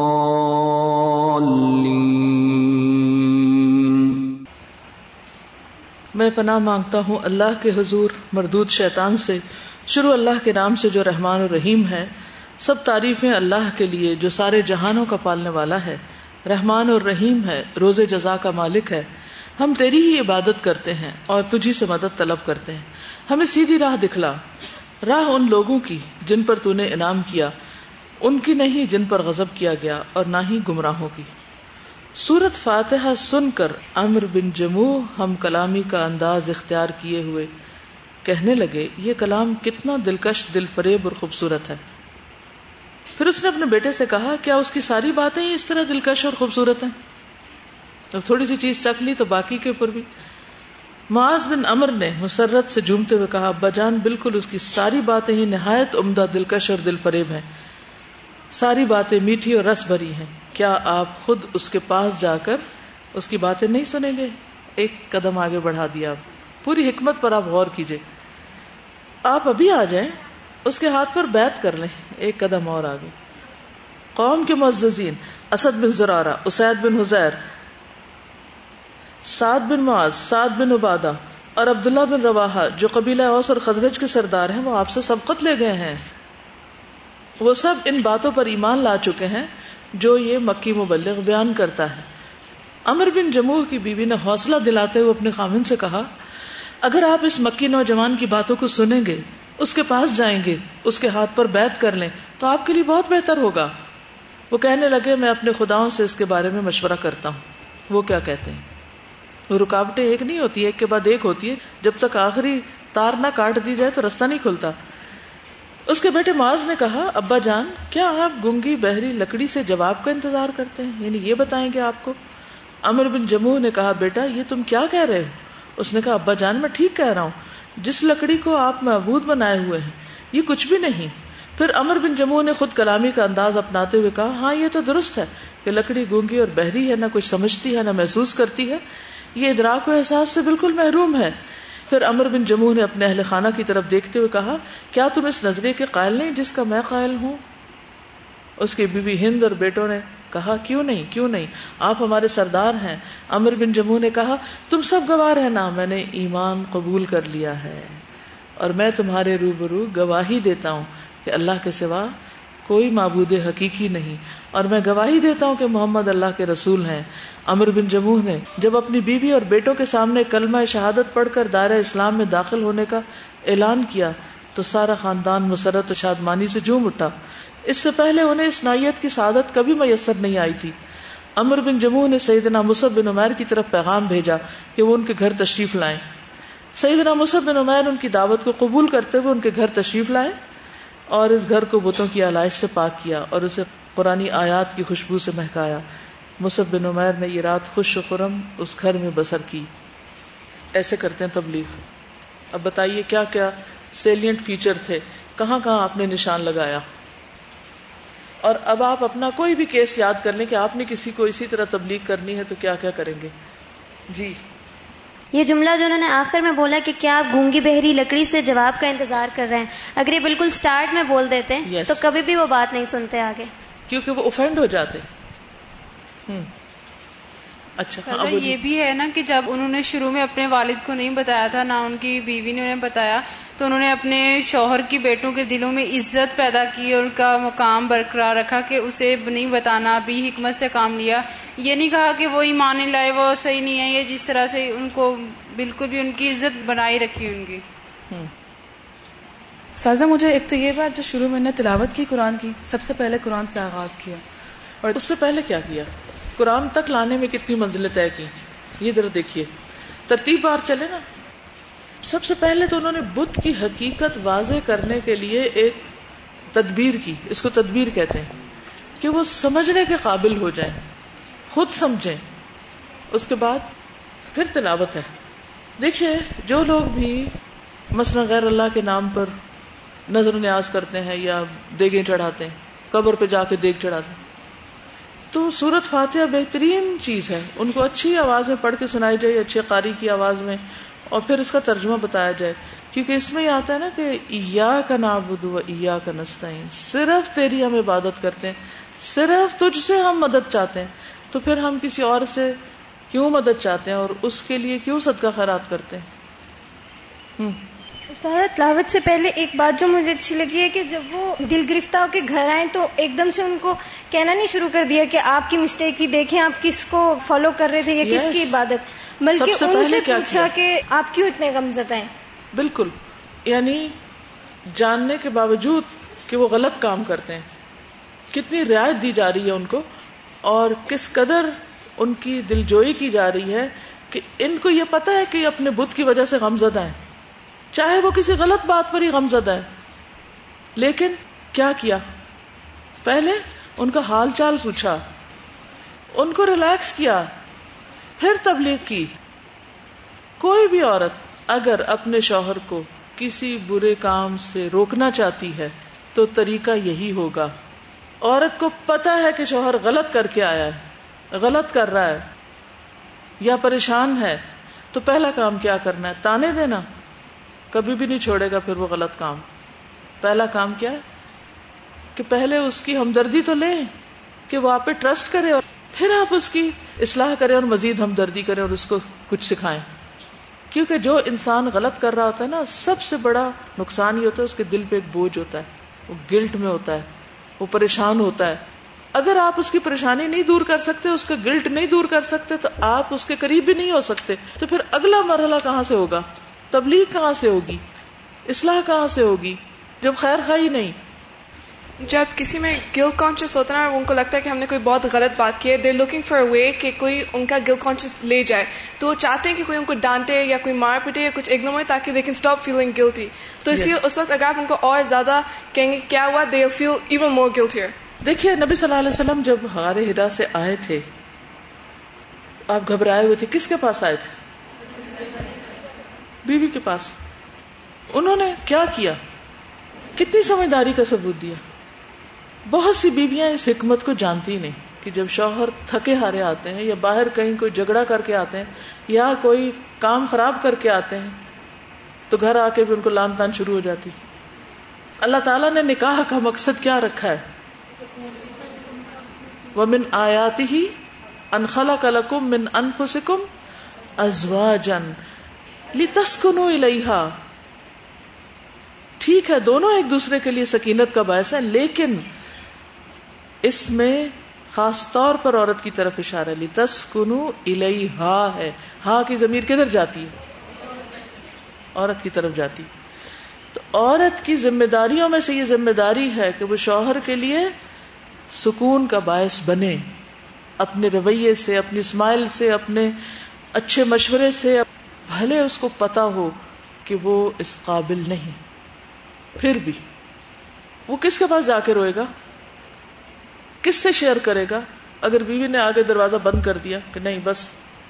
Speaker 1: میں پناہ مانگتا ہوں اللہ کے حضور مردود شیطان سے، شروع اللہ کے نام سے جو رحمان اور رحیم ہے۔ سب تعریفیں اللہ کے لیے جو سارے جہانوں کا پالنے والا ہے، رحمان اور رحیم ہے، روز جزا کا مالک ہے۔ ہم تیری ہی عبادت کرتے ہیں اور تجھی سے مدد طلب کرتے ہیں۔ ہمیں سیدھی راہ دکھلا، راہ ان لوگوں کی جن پر تو نے انعام کیا، ان کی نہیں جن پر غضب کیا گیا، اور نہ ہی گمراہوں کی۔ سورت فاتحہ سن کر عمر بن جموح ہم کلامی کا انداز اختیار کیے ہوئے کہنے لگے، یہ کلام کتنا دلکش، دل فریب اور خوبصورت ہے۔ پھر اس نے اپنے بیٹے سے کہا، کیا اس کی ساری باتیں ہی اس طرح دلکش اور خوبصورت ہیں؟ جب تھوڑی سی چیز چکھ لی تو باقی کے اوپر بھی۔ معاذ بن عمر نے مسرت سے جھومتے ہوئے کہا، ابا جان بالکل اس کی ساری باتیں ہی نہایت عمدہ، دلکش اور دل فریب ہیں، ساری باتیں میٹھی اور رس بھری ہیں۔ کیا آپ خود اس کے پاس جا کر اس کی باتیں نہیں سنیں گے؟ ایک قدم آگے بڑھا دیا، پوری حکمت پر آپ غور کیجئے۔ آپ ابھی آ جائیں، اس کے ہاتھ پر بیعت کر لیں، ایک قدم اور آگے۔ قوم کے معززین اسد بن زرارہ، اسید بن حزیر، سعد بن معاذ، سعد بن عبادہ اور عبداللہ بن رواحہ جو قبیلہ اوس اور خزرج کے سردار ہیں، وہ آپ سے سبقت لے گئے ہیں۔ وہ سب ان باتوں پر ایمان لا چکے ہیں جو یہ مکی مبلغ بیان کرتا ہے۔ عمر بن جموح کی بیوی نے حوصلہ دلاتے ہوئے اپنے خاوند سے کہا، اگر آپ اس مکی نوجوان کی باتوں کو سنیں گے، اس کے پاس جائیں گے، اس کے ہاتھ پر بیعت کر لیں تو آپ کے لیے بہت بہتر ہوگا۔ وہ کہنے لگے، میں اپنے خداؤں سے اس کے بارے میں مشورہ کرتا ہوں۔ وہ کیا کہتے ہیں؟ وہ رکاوٹیں ایک نہیں ہوتی، ایک کے بعد ایک ہوتی ہے، جب تک آخری تار نہ کاٹ دی جائے تو رستہ نہیں کھلتا۔ اس کے بیٹے معاذ نے کہا، ابا جان کیا آپ گنگی بہری لکڑی سے جواب کا انتظار کرتے ہیں؟ یعنی یہ بتائیں گے آپ کو؟ عمر بن جموح نے کہا، بیٹا یہ تم کیا کہہ رہے ہو؟ اس نے کہا ابا جان میں ٹھیک کہہ رہا ہوں، جس لکڑی کو آپ معبود بنائے ہوئے ہیں یہ کچھ بھی نہیں. پھر عمر بن جموح نے خود کلامی کا انداز اپناتے ہوئے کہا ہاں یہ تو درست ہے کہ لکڑی گونگی اور بہری ہے، نہ کچھ سمجھتی ہے نہ محسوس کرتی ہے، یہ ادراک و احساس سے بالکل محروم ہے. پھر عمر بن جموح نے اپنے اہل خانہ کی طرف دیکھتے ہوئے کہا کیا تم اس نظریے کے قائل نہیں جس کا میں قائل ہوں؟ اس کی بیوی ہند اور بیٹوں نے کہا کیوں نہیں، آپ ہمارے سردار ہیں. عمر بن جموح نے کہا تم سب گواہ رہنا، میں نے ایمان قبول کر لیا ہے اور میں تمہارے روبرو گواہی دیتا ہوں کہ اللہ کے سوا کوئی معبود حقیقی نہیں، اور میں گواہی دیتا ہوں کہ محمد اللہ کے رسول ہیں. عمر بن جموح نے جب اپنی بیوی اور بیٹوں کے سامنے کلمہ شہادت پڑھ کر دائرہ اسلام میں داخل ہونے کا اعلان کیا تو سارا خاندان مسرت و شادمانی سے جھوم اٹھا. اس سے پہلے انہیں اس نوعیت کی سعادت کبھی میسر نہیں آئی تھی. عمر بن جموح نے سیدنا مصعب بن عمیر کی طرف پیغام بھیجا کہ وہ ان کے گھر تشریف لائیں. سیدنا مصعب بن عمیر ان کی دعوت کو قبول کرتے ہوئے ان کے گھر تشریف لائے اور اس گھر کو بتوں کی آلائش سے پاک کیا اور اسے قرآنی آیات کی خوشبو سے مہکایا. مصعب بن عمیر نے یہ رات خوش و خرم اس گھر میں بسر کی. ایسے کرتے ہیں تبلیغ. اب بتائیے کیا کیا سیلینٹ فیچر تھے، کہاں کہاں آپ نے نشان لگایا. اور اب آپ اپنا کوئی بھی کیس یاد کر لیں کہ آپ نے کسی کو اسی طرح تبلیغ کرنی ہے تو کیا کیا کریں گے. جی
Speaker 2: یہ جملہ جو انہوں نے آخر میں بولا کہ کیا آپ گونگی بہری لکڑی سے جواب کا انتظار کر رہے ہیں، اگر یہ بالکل سٹارٹ میں بول دیتے ہیں تو کبھی بھی وہ بات نہیں سنتے آگے،
Speaker 1: کیونکہ وہ اوفینڈ ہو جاتے. اچھا
Speaker 3: یہ بھی ہے نا کہ جب انہوں نے شروع میں اپنے والد کو نہیں بتایا تھا، نہ ان کی بیوی نے انہیں بتایا، تو انہوں نے اپنے شوہر کی بیٹوں کے دلوں میں عزت پیدا کی اور ان کا مقام برقرار رکھا کہ اسے نہیں بتانا، بھی حکمت سے کام لیا. یہ نہیں کہا کہ وہ ایمان نہیں لائے وہ صحیح نہیں ہے، یہ جس طرح سے ان کو بالکل بھی ان کی عزت بنائی رکھی ان کی.
Speaker 6: سازا مجھے ایک تو یہ بات جو شروع میں نے تلاوت کی قرآن کی، سب سے پہلے قرآن سے آغاز کیا،
Speaker 1: اور اس سے پہلے کیا کیا، قرآن تک لانے میں کتنی منزلیں طے کی. یہ ذرا دیکھیے ترتیب بار چلے نا. سب سے پہلے تو انہوں نے بت کی حقیقت واضح کرنے کے لیے ایک تدبیر کی، اس کو تدبیر کہتے ہیں، کہ وہ سمجھنے کے قابل ہو جائیں، خود سمجھیں. اس کے بعد پھر تلاوت ہے. دیکھیے جو لوگ بھی مثلا غیر اللہ کے نام پر نظر و نیاز کرتے ہیں یا دیگیں چڑھاتے ہیں، قبر پہ جا کے دیگ چڑھاتے ہیں، تو سورت فاتحہ بہترین چیز ہے. ان کو اچھی آواز میں پڑھ کے سنائی جائے، اچھے قاری کی آواز میں، اور پھر اس کا ترجمہ بتایا جائے. کیونکہ اس میں یہ آتا ہے نا کہ ایاک نعبد و ایاک نستعین، صرف تیری ہم عبادت کرتے ہیں، صرف تجھ سے ہم مدد چاہتے ہیں. تو پھر ہم کسی اور سے کیوں مدد چاہتے ہیں اور اس کے لیے کیوں صدقہ خیرات کرتے ہیں.
Speaker 7: استاد تلاوت سے پہلے ایک بات جو مجھے اچھی لگی ہے کہ جب وہ دل گرفتہ ہو کے گھر آئے تو ایک دم سے ان کو کہنا نہیں شروع کر دیا کہ آپ کی مسٹیک تھی، دیکھیں آپ کس کو فالو کر رہے تھے یا کس کی عبادت، بلکہ ان سے پوچھا کہ آپ کیوں اتنے غمزدہ ہیں. بالکل،
Speaker 1: یعنی جاننے کے باوجود کہ وہ غلط کام کرتے ہیں کتنی رعایت دی جا رہی ہے ان کو، اور کس قدر ان کی دلجوئی کی جا رہی ہے کہ ان کو یہ پتا ہے کہ یہ اپنے بت کی وجہ سے غمزدہ ہیں، چاہے وہ کسی غلط بات پر ہی غمزدہ ہے. لیکن کیا کیا، پہلے ان کا حال چال پوچھا، ان کو ریلیکس کیا، پھر تبلیغ کی. کوئی بھی عورت اگر اپنے شوہر کو کسی برے کام سے روکنا چاہتی ہے تو طریقہ یہی ہوگا. عورت کو پتا ہے کہ شوہر غلط کر کے آیا ہے، غلط کر رہا ہے یا پریشان ہے، تو پہلا کام کیا کرنا ہے؟ تانے دینا. کبھی بھی نہیں چھوڑے گا پھر وہ غلط کام. پہلا کام کیا ہے کہ پہلے اس کی ہمدردی تو لیں کہ وہ آپ پہ ٹرسٹ کرے، اور پھر آپ اس کی اصلاح کریں اور مزید ہمدردی کریں اور اس کو کچھ سکھائیں. کیونکہ جو انسان غلط کر رہا ہوتا ہے نا، سب سے بڑا نقصان یہ ہوتا ہے اس کے دل پہ ایک بوجھ ہوتا ہے، وہ گلٹ میں ہوتا ہے، وہ پریشان ہوتا ہے. اگر آپ اس کی پریشانی نہیں دور کر سکتے، اس کا گلٹ نہیں دور کر سکتے، تو آپ اس کے قریب بھی نہیں ہو سکتے. تو پھر اگلا مرحلہ کہاں سے ہوگا؟ تبلیغ کہاں سے ہوگی؟ اصلاح کہاں سے ہوگی جب خیر خواہی نہیں؟
Speaker 8: جب کسی میں گلٹ کانشیس ہوتا ہے نا، ان کو لگتا ہے کہ ہم نے کوئی بہت غلط بات کی ہے، دے لوکنگ فار اے وے کہ کوئی ان کا گلٹ کانشیس لے جائے، تو وہ چاہتے ہیں کہ کوئی ان کو ڈانٹے یا کوئی مار پیٹے یا کچھ اگنور تاکہ they can stop feeling guilty. تو اس لیے اس وقت اگر آپ ان کو اور زیادہ کہیں گے کیا ہوا، دے فیل ایون مور گلٹیئر.
Speaker 1: دیکھیے نبی صلی اللہ علیہ وسلم جب غار حرا سے آئے تھے، آپ گھبرائے ہوئے تھے، کس کے پاس آئے تھے؟ بیوی کے پاس. انہوں نے کیا کیا؟ کتنی سمجھداری کا ثبوت دیا. بہت سی بیویاں اس حکمت کو جانتی ہی نہیں کہ جب شوہر تھکے ہارے آتے ہیں یا باہر کہیں کوئی جھگڑا کر کے آتے ہیں یا کوئی کام خراب کر کے آتے ہیں تو گھر آ کے بھی ان کو لان تان شروع ہو جاتی. اللہ تعالیٰ نے نکاح کا مقصد کیا رکھا ہے؟ وَمِنْ آيَاتِهِ أَنْ خَلَقَ لَكُم مِّنْ أَنفُسِكُمْ أَزْوَاجًا لِتَسْكُنُوا إِلَيْهَا. ٹھیک ہے دونوں ایک دوسرے کے لیے سکینت کا باعث ہے، لیکن اس میں خاص طور پر عورت کی طرف اشارہ ہے. لِتَسْكُنُوا إِلَيْهَا ہے. ہاں کی ضمیر کدھر جاتی ہے؟ عورت کی طرف جاتی. تو عورت کی ذمہ داریوں میں سے یہ ذمہ داری ہے کہ وہ شوہر کے لیے سکون کا باعث بنے، اپنے رویے سے، اپنی اسمائل سے، اپنے اچھے مشورے سے. بھلے اس کو پتا ہو کہ وہ اس قابل نہیں، پھر بھی وہ کس کے پاس جا کے روئے گا؟ کس سے شیئر کرے گا؟ اگر بیوی نے آگے دروازہ بند کر دیا کہ نہیں بس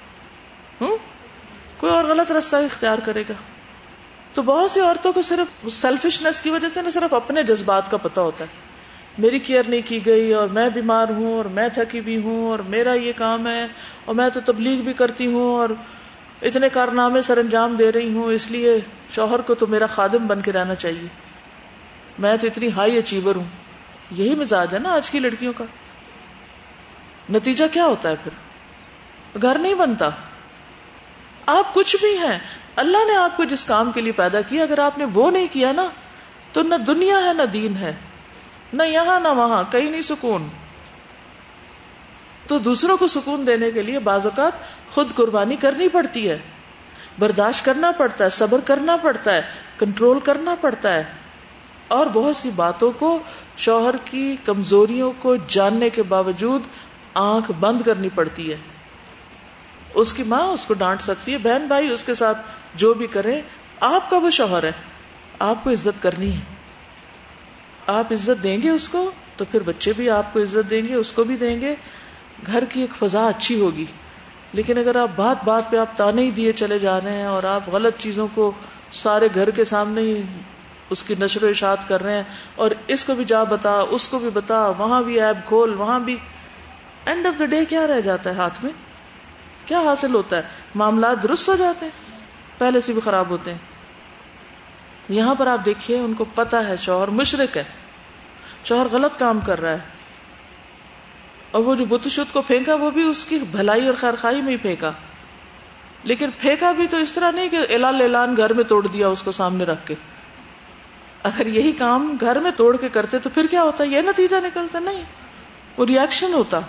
Speaker 1: کوئی اور غلط راستہ اختیار کرے گا. تو بہت سی عورتوں کو صرف سیلفشنس کی وجہ سے نہ صرف اپنے جذبات کا پتہ ہوتا ہے، میری کیئر نہیں کی گئی اور میں بیمار ہوں اور میں تھکی بھی ہوں اور میرا یہ کام ہے اور میں تو تبلیغ بھی کرتی ہوں اور اتنے کارنامے سر انجام دے رہی ہوں، اس لیے شوہر کو تو میرا خادم بن کے رہنا چاہیے، میں تو اتنی ہائی اچیور ہوں. یہی مزاج ہے نا آج کی لڑکیوں کا. نتیجہ کیا ہوتا ہے؟ پھر گھر نہیں بنتا. آپ کچھ بھی ہیں، اللہ نے آپ کو جس کام کے لیے پیدا کیا اگر آپ نے وہ نہیں کیا نا تو نہ دنیا ہے نہ دین ہے، نہ یہاں نہ وہاں، کہیں نہیں سکون. تو دوسروں کو سکون دینے کے لیے بعض اوقات خود قربانی کرنی پڑتی ہے، برداشت کرنا پڑتا ہے، صبر کرنا پڑتا ہے، کنٹرول کرنا پڑتا ہے، اور بہت سی باتوں کو شوہر کی کمزوریوں کو جاننے کے باوجود آنکھ بند کرنی پڑتی ہے. اس کی ماں اس کو ڈانٹ سکتی ہے، بہن بھائی اس کے ساتھ جو بھی کرے، آپ کا وہ شوہر ہے، آپ کو عزت کرنی ہے. آپ عزت دیں گے اس کو تو پھر بچے بھی آپ کو عزت دیں گے، اس کو بھی دیں گے، گھر کی ایک فضا اچھی ہوگی. لیکن اگر آپ بات بات پہ آپ تانے ہی دیے چلے جا رہے ہیں اور آپ غلط چیزوں کو سارے گھر کے سامنے ہی اس کی نشر و اشاعت کر رہے ہیں اور اس کو بھی جا بتا، اس کو بھی بتا، وہاں بھی ایب کھول، وہاں بھی، اینڈ آف دا ڈے کیا رہ جاتا ہے ہاتھ میں؟ کیا حاصل ہوتا ہے؟ معاملات درست ہو جاتے ہیں، پہلے سے بھی خراب ہوتے ہیں. یہاں پر آپ دیکھیے ان کو پتا ہے شوہر مشرک ہے، شوہر غلط کام کر رہا ہے، اور وہ جو بت شت کو پھینکا وہ بھی اس کی بھلائی اور خیر خواہی میں ہی پھینکا. لیکن پھینکا بھی تو اس طرح نہیں کہ اعلان گھر میں توڑ دیا اس کو سامنے رکھ کے. اگر یہی کام گھر میں توڑ کے کرتے تو پھر کیا ہوتا؟ یہ نتیجہ نکلتا نہیں، وہ ریئیکشن ہوتا.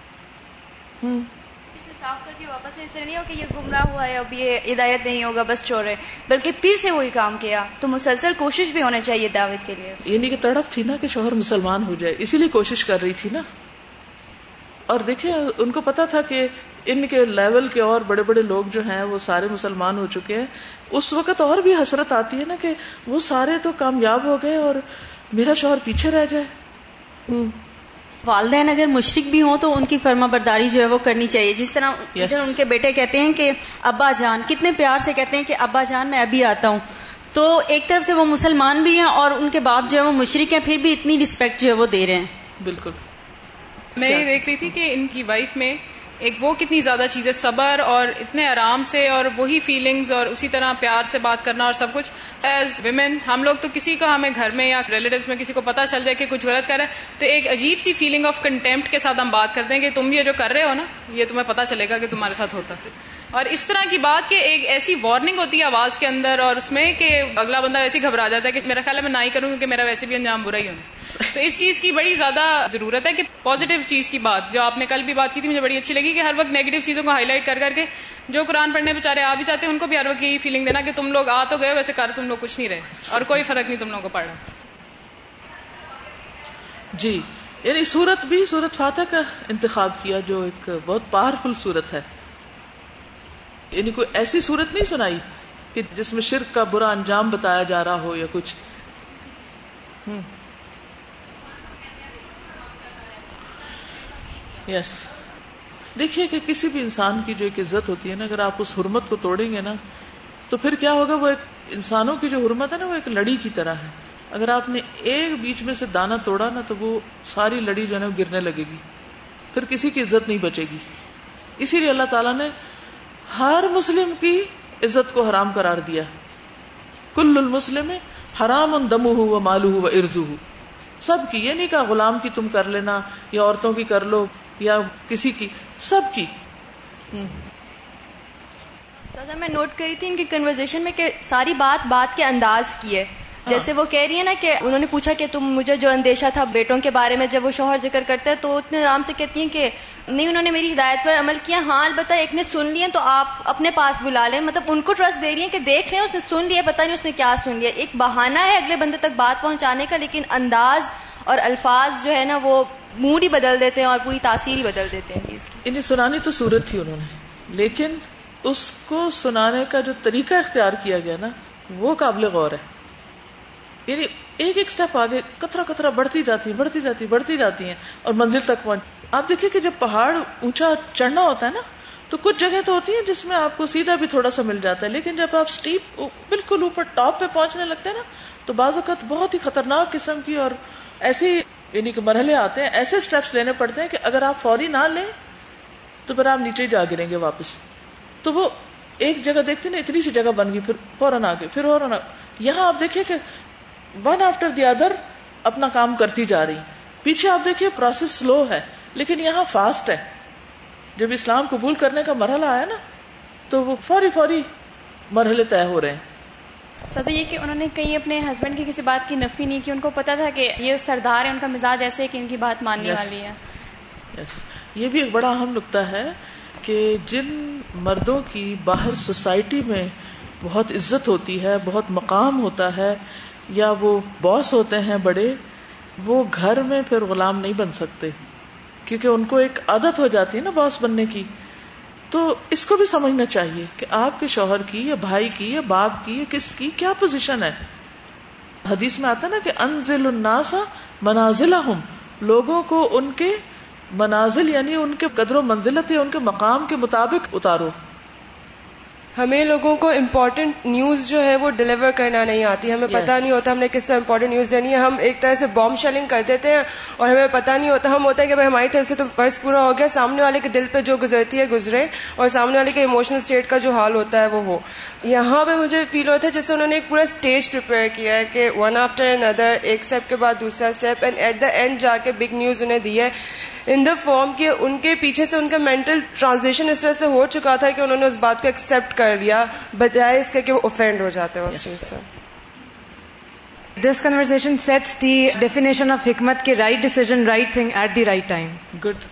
Speaker 9: صاف کر کے واپس اس طرح نہیں ہو کہ یہ گمراہ ہوا ہے اب یہ ہدایت نہیں ہوگا بس چھوڑ رہے، بلکہ پھر سے وہی کام کیا. تو مسلسل کوشش بھی ہونا چاہیے دعوت کے لیے.
Speaker 1: یہ نہیں کہ تڑپ تھی نا کہ شوہر مسلمان ہو جائے، اسی لیے کوشش کر رہی تھی نا. اور دیکھیں ان کو پتا تھا کہ ان کے لیول کے اور بڑے بڑے لوگ جو ہیں وہ سارے مسلمان ہو چکے ہیں. اس وقت اور بھی حسرت آتی ہے نا کہ وہ سارے تو کامیاب ہو گئے اور میرا شوہر پیچھے رہ جائے.
Speaker 10: والدین اگر مشرک بھی ہوں تو ان کی فرما برداری جو ہے وہ کرنی چاہیے. جس طرح ادھر ان کے بیٹے کہتے ہیں کہ ابا جان، کتنے پیار سے کہتے ہیں کہ ابا جان میں ابھی آتا ہوں. تو ایک طرف سے وہ مسلمان بھی ہیں اور ان کے باپ جو ہے وہ مشرک ہیں، پھر بھی اتنی رسپیکٹ جو ہے وہ دے رہے ہیں.
Speaker 1: بالکل.
Speaker 3: میں یہ دیکھ رہی تھی کہ ان کی وائف میں ایک وہ کتنی زیادہ چیزیں، صبر اور اتنے آرام سے اور وہی فیلنگز اور اسی طرح پیار سے بات کرنا اور سب کچھ. ایز ویمن ہم لوگ تو کسی کو ہمیں گھر میں یا ریلیٹیوز میں کسی کو پتہ چل جائے کہ کچھ غلط کر رہا ہے تو ایک عجیب سی فیلنگ آف کنٹیمپٹ کے ساتھ ہم بات کرتے ہیں کہ تم یہ جو کر رہے ہو نا یہ تمہیں پتہ چلے گا کہ تمہارے ساتھ ہوتا. اور اس طرح کی بات کہ ایک ایسی وارننگ ہوتی ہے آواز کے اندر اور اس میں کہ اگلا بندہ ویسے ہی گھبرا جاتا ہے کہ میرا خیال ہے میں نہ ہی کروں کیونکہ میرا ویسے بھی انجام برا ہی ہونا. تو اس چیز کی بڑی زیادہ ضرورت ہے کہ پازیٹیو چیز کی بات جو آپ نے کل بھی بات کی تھی مجھے بڑی اچھی لگی کہ ہر وقت نیگیٹو چیزوں کو ہائی لائٹ کر کر کے جو قرآن پڑھنے بیچارے آ بھی جاتے ہیں ان کو بھی ہر وقت یہی فیلنگ دینا کہ تم لوگ آ تو گئے ویسے کر تم لوگ کچھ نہیں رہے اور کوئی فرق نہیں تم لوگوں کو پڑ رہا.
Speaker 1: جی یعنی سورت بھی سورت فاتح کا انتخاب کیا جو ایک بہت پاورفل سورت ہے. یعنی کوئی ایسی صورت نہیں سنائی کہ جس میں شرک کا برا انجام بتایا جا رہا ہو یا کچھ. یس دیکھیے کہ کسی بھی انسان کی جو ایک عزت ہوتی ہے نا اگر آپ اس حرمت کو توڑیں گے نا تو پھر کیا ہوگا؟ وہ ایک انسانوں کی جو حرمت ہے نا، وہ ایک لڑی کی طرح ہے. اگر آپ نے ایک بیچ میں سے دانا توڑا نا تو وہ ساری لڑی جو ہے نا گرنے لگے گی، پھر کسی کی عزت نہیں بچے گی. اسی لیے اللہ تعالیٰ نے ہر مسلم کی عزت کو حرام قرار دیا. کل المسلم حرام دمہ و مالہ و ارضہ، سب کی. یہ نہیں کہا غلام کی تم کر لینا یا عورتوں کی کر لو یا کسی کی، سب کی.
Speaker 11: میں نوٹ کری تھی ان کی کنورزیشن میں کہ ساری بات کے انداز کی ہے. جیسے وہ کہہ رہی ہے نا کہ انہوں نے پوچھا کہ تم مجھے جو اندیشہ تھا بیٹوں کے بارے میں، جب وہ شوہر ذکر کرتا ہے تو اتنے آرام سے کہتی ہیں کہ نہیں انہوں نے میری ہدایت پر عمل کیا. ہاں البتہ ایک نے سن لیا تو آپ اپنے پاس بلا لیں. مطلب ان کو ٹرسٹ دے رہی ہیں کہ دیکھ لیں اس نے سن لیا، پتہ نہیں اس نے کیا سن لیا. ایک بہانہ ہے اگلے بندے تک بات پہنچانے کا، لیکن انداز اور الفاظ جو ہے نا وہ موڈ ہی بدل دیتے ہیں اور پوری تاثیر ہی بدل دیتے ہیں چیز کی.
Speaker 1: انہیں سنانی تو صورت تھی انہوں نے، لیکن اس کو سنانے کا جو طریقہ اختیار کیا گیا نا وہ قابل غور ہے. یعنی ایک ایک سٹیپ آگے کترا بڑھتی جاتی ہیں اور منزل تک پہنچ. آپ دیکھیں کہ جب پہاڑ اونچا چڑھنا ہوتا ہے نا تو کچھ جگہ تو ہوتی ہیں جس میں آپ کو سیدھا بھی تھوڑا سا مل جاتا ہے، لیکن جب آپ سٹیپ بالکل اوپر ٹاپ پہ پہنچنے لگتے ہیں نا تو بعض اوقات بہت ہی خطرناک قسم کی اور ایسی یعنی کہ مرحلے آتے ہیں، ایسے سٹیپس لینے پڑتے ہیں کہ اگر آپ فوری نہ لیں تو پھر آپ نیچے جا گریں گے واپس. تو وہ ایک جگہ دیکھتے نا اتنی سی جگہ بن گئی، پھر فوراً آگے، پھر فوراً. یہاں آپ دیکھیے کہ ون آفٹر دی ادر اپنا کام کرتی جا رہی. پیچھے آپ دیکھیے پروسیس سلو ہے لیکن یہاں فاسٹ ہے. جب اسلام قبول کرنے کا مرحلہ آیا نا تو وہ فوری مرحلے طے ہو رہے ہیں.
Speaker 12: سزا یہ کہ انہوں نے کہیں اپنے ہسبینڈ کی کسی بات کی نفی نہیں کی. ان کو پتا تھا کہ یہ سردار ہے، ان کا مزاج ایسے ہے کہ ان کی بات ماننے والی ہے.
Speaker 1: یہ بھی ایک بڑا اہم نقطہ ہے کہ جن مردوں کی باہر سوسائٹی میں بہت عزت ہوتی ہے، بہت مقام ہوتا ہے، یا وہ باس ہوتے ہیں بڑے، وہ گھر میں پھر غلام نہیں بن سکتے کیونکہ ان کو ایک عادت ہو جاتی ہے نا باس بننے کی. تو اس کو بھی سمجھنا چاہیے کہ آپ کے شوہر کی یا بھائی کی یا باپ کی یا کس کی کیا پوزیشن ہے. حدیث میں آتا نا کہ انزل الناس منازلہم، لوگوں کو ان کے منازل یعنی ان کے قدر و منزلت یا ان کے مقام کے مطابق اتارو.
Speaker 13: ہمیں لوگوں کو امپورٹنٹ نیوز جو ہے وہ ڈیلیور کرنا نہیں آتی. ہمیں پتہ نہیں ہوتا ہم نے کس طرح امپورٹنٹ نیوز دینی ہے. ہم ایک طرح سے بام شیلنگ کر دیتے ہیں اور ہمیں پتہ نہیں ہوتا. ہم ہوتا ہے کہ ہماری طرف سے تو فرض پورا ہو گیا، سامنے والے کے دل پہ جو گزرتی ہے گزرے اور سامنے والے کے ایموشنل اسٹیٹ کا جو حال ہوتا ہے وہ ہو. یہاں پہ مجھے فیل ہوتا ہے جیسے انہوں نے ایک پورا اسٹیج پریپیئر کیا ہے کہ ون آفٹر این ادر، ایک اسٹیپ کے بعد دوسرا step, and at the end جا کے بگ نیوز انہیں دی ہے ان دا فارم کہ ان کے پیچھے سے ان کا مینٹل ٹرانزیشن اس طرح سے ہو چکا تھا کہ انہوں نے اس بات کو ایکسپٹ کر لیا بجائے اس کے کہ وہ اوفینڈ ہو جاتے ہیں اس چیز سے.
Speaker 14: This conversation sets the definition of حکمت کہ right decision, right thing at the right time.
Speaker 1: Good.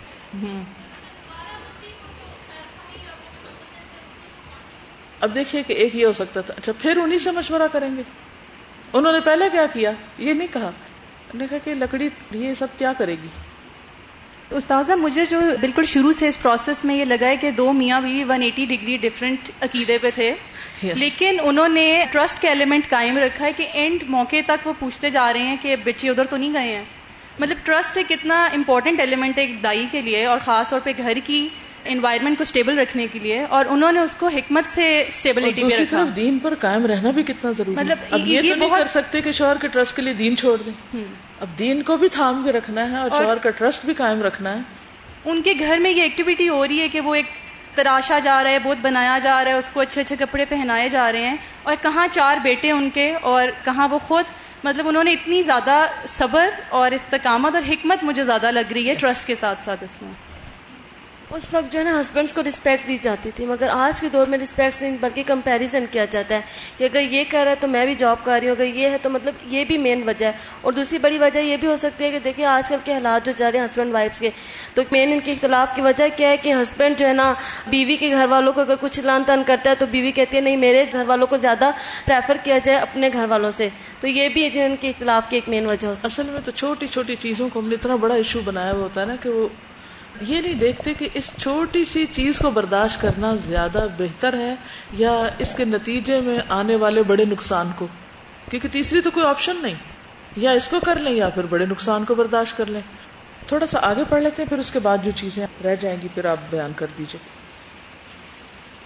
Speaker 1: اب دیکھیے کہ ایک یہ ہو سکتا تھا، اچھا پھر انہی سے مشورہ کریں گے. انہوں نے پہلے کیا کیا؟ یہ نہیں کہا، انہوں نے کہا کہ لکڑی یہ سب کیا کرے گی.
Speaker 12: استاذہ مجھے جو بالکل شروع سے اس پروسیس میں یہ لگا ہے کہ دو میاں بیوی 180 ڈگری ڈفرینٹ عقیدے پہ تھے، لیکن انہوں نے ٹرسٹ کا ایلیمنٹ قائم رکھا ہے کہ اینڈ موقع تک وہ پوچھتے جا رہے ہیں کہ بچے ادھر تو نہیں گئے ہیں. مطلب ٹرسٹ ایک اتنا امپورٹنٹ ایلیمنٹ ہے ایک دائی کے لیے، اور خاص طور پہ گھر کی انوائرمنٹ کو اسٹیبل رکھنے کے لیے، اور انہوں نے اس کو حکمت سے اسٹیبلٹی پہ رکھا.
Speaker 1: دین پر قائم رہنا بھی کتنا ضروری ہے. مطلب اب یہ تو نہیں کر سکتے کہ شوہر کے ٹرسٹ کے لیے دین چھوڑ دیں. اب دین کو بھی تھام کے رکھنا ہے اور شوہر کا ٹرسٹ بھی قائم رکھنا ہے.
Speaker 12: ان کے گھر میں یہ ایکٹیویٹی ہو رہی ہے کہ وہ ایک تراشا جا رہا ہے، بہت بنایا جا رہا ہے، اس کو اچھے اچھے کپڑے پہنائے جا رہے ہیں، اور کہاں 4 بیٹے ان کے اور کہاں وہ خود. مطلب انہوں نے اتنی زیادہ صبر اور استقامت اور حکمت مجھے زیادہ لگ رہی ہے ٹرسٹ کے ساتھ ساتھ اس میں.
Speaker 15: اس وقت جو ہے نا ہسبینڈس کو رسپیکٹ دی جاتی تھی، مگر آج کے دور میں رسپیکٹ نہیں بلکہ کمپیریزن کیا جاتا ہے کہ اگر یہ کر رہا ہے تو میں بھی جاب کر رہی ہوں، اگر یہ ہے تو مطلب یہ بھی مین وجہ ہے. اور دوسری بڑی وجہ یہ بھی ہو سکتی ہے کہ دیکھیں آج کل کے حالات جو جا رہے ہیں ہسبینڈ وائفس کے، تو مین ان کے اختلاف کی وجہ کیا ہے کہ ہسبینڈ جو ہے نا بیوی کے گھر والوں کو اگر کچھ لان تان کرتا ہے تو بیوی کہتی ہے نہیں میرے گھر والوں کو زیادہ پریفر کیا جائے اپنے گھر والوں سے. تو یہ بھی ان کے اختلاف کی ایک مین وجہ ہوتی ہے.
Speaker 1: اصل میں تو چھوٹی چھوٹی چیزوں کو ہم نے اتنا بڑا ایشو بنایا ہوا ہوتا ہے نا کہ وہ یہ نہیں دیکھتے کہ اس چھوٹی سی چیز کو برداشت کرنا زیادہ بہتر ہے یا اس کے نتیجے میں آنے والے بڑے نقصان کو، کیونکہ تیسری تو کوئی آپشن نہیں، یا اس کو کر لیں یا پھر بڑے نقصان کو برداشت کر لیں. تھوڑا سا آگے پڑھ لیتے ہیں، پھر اس کے بعد جو چیزیں رہ جائیں گی پھر آپ بیان کر دیجئے.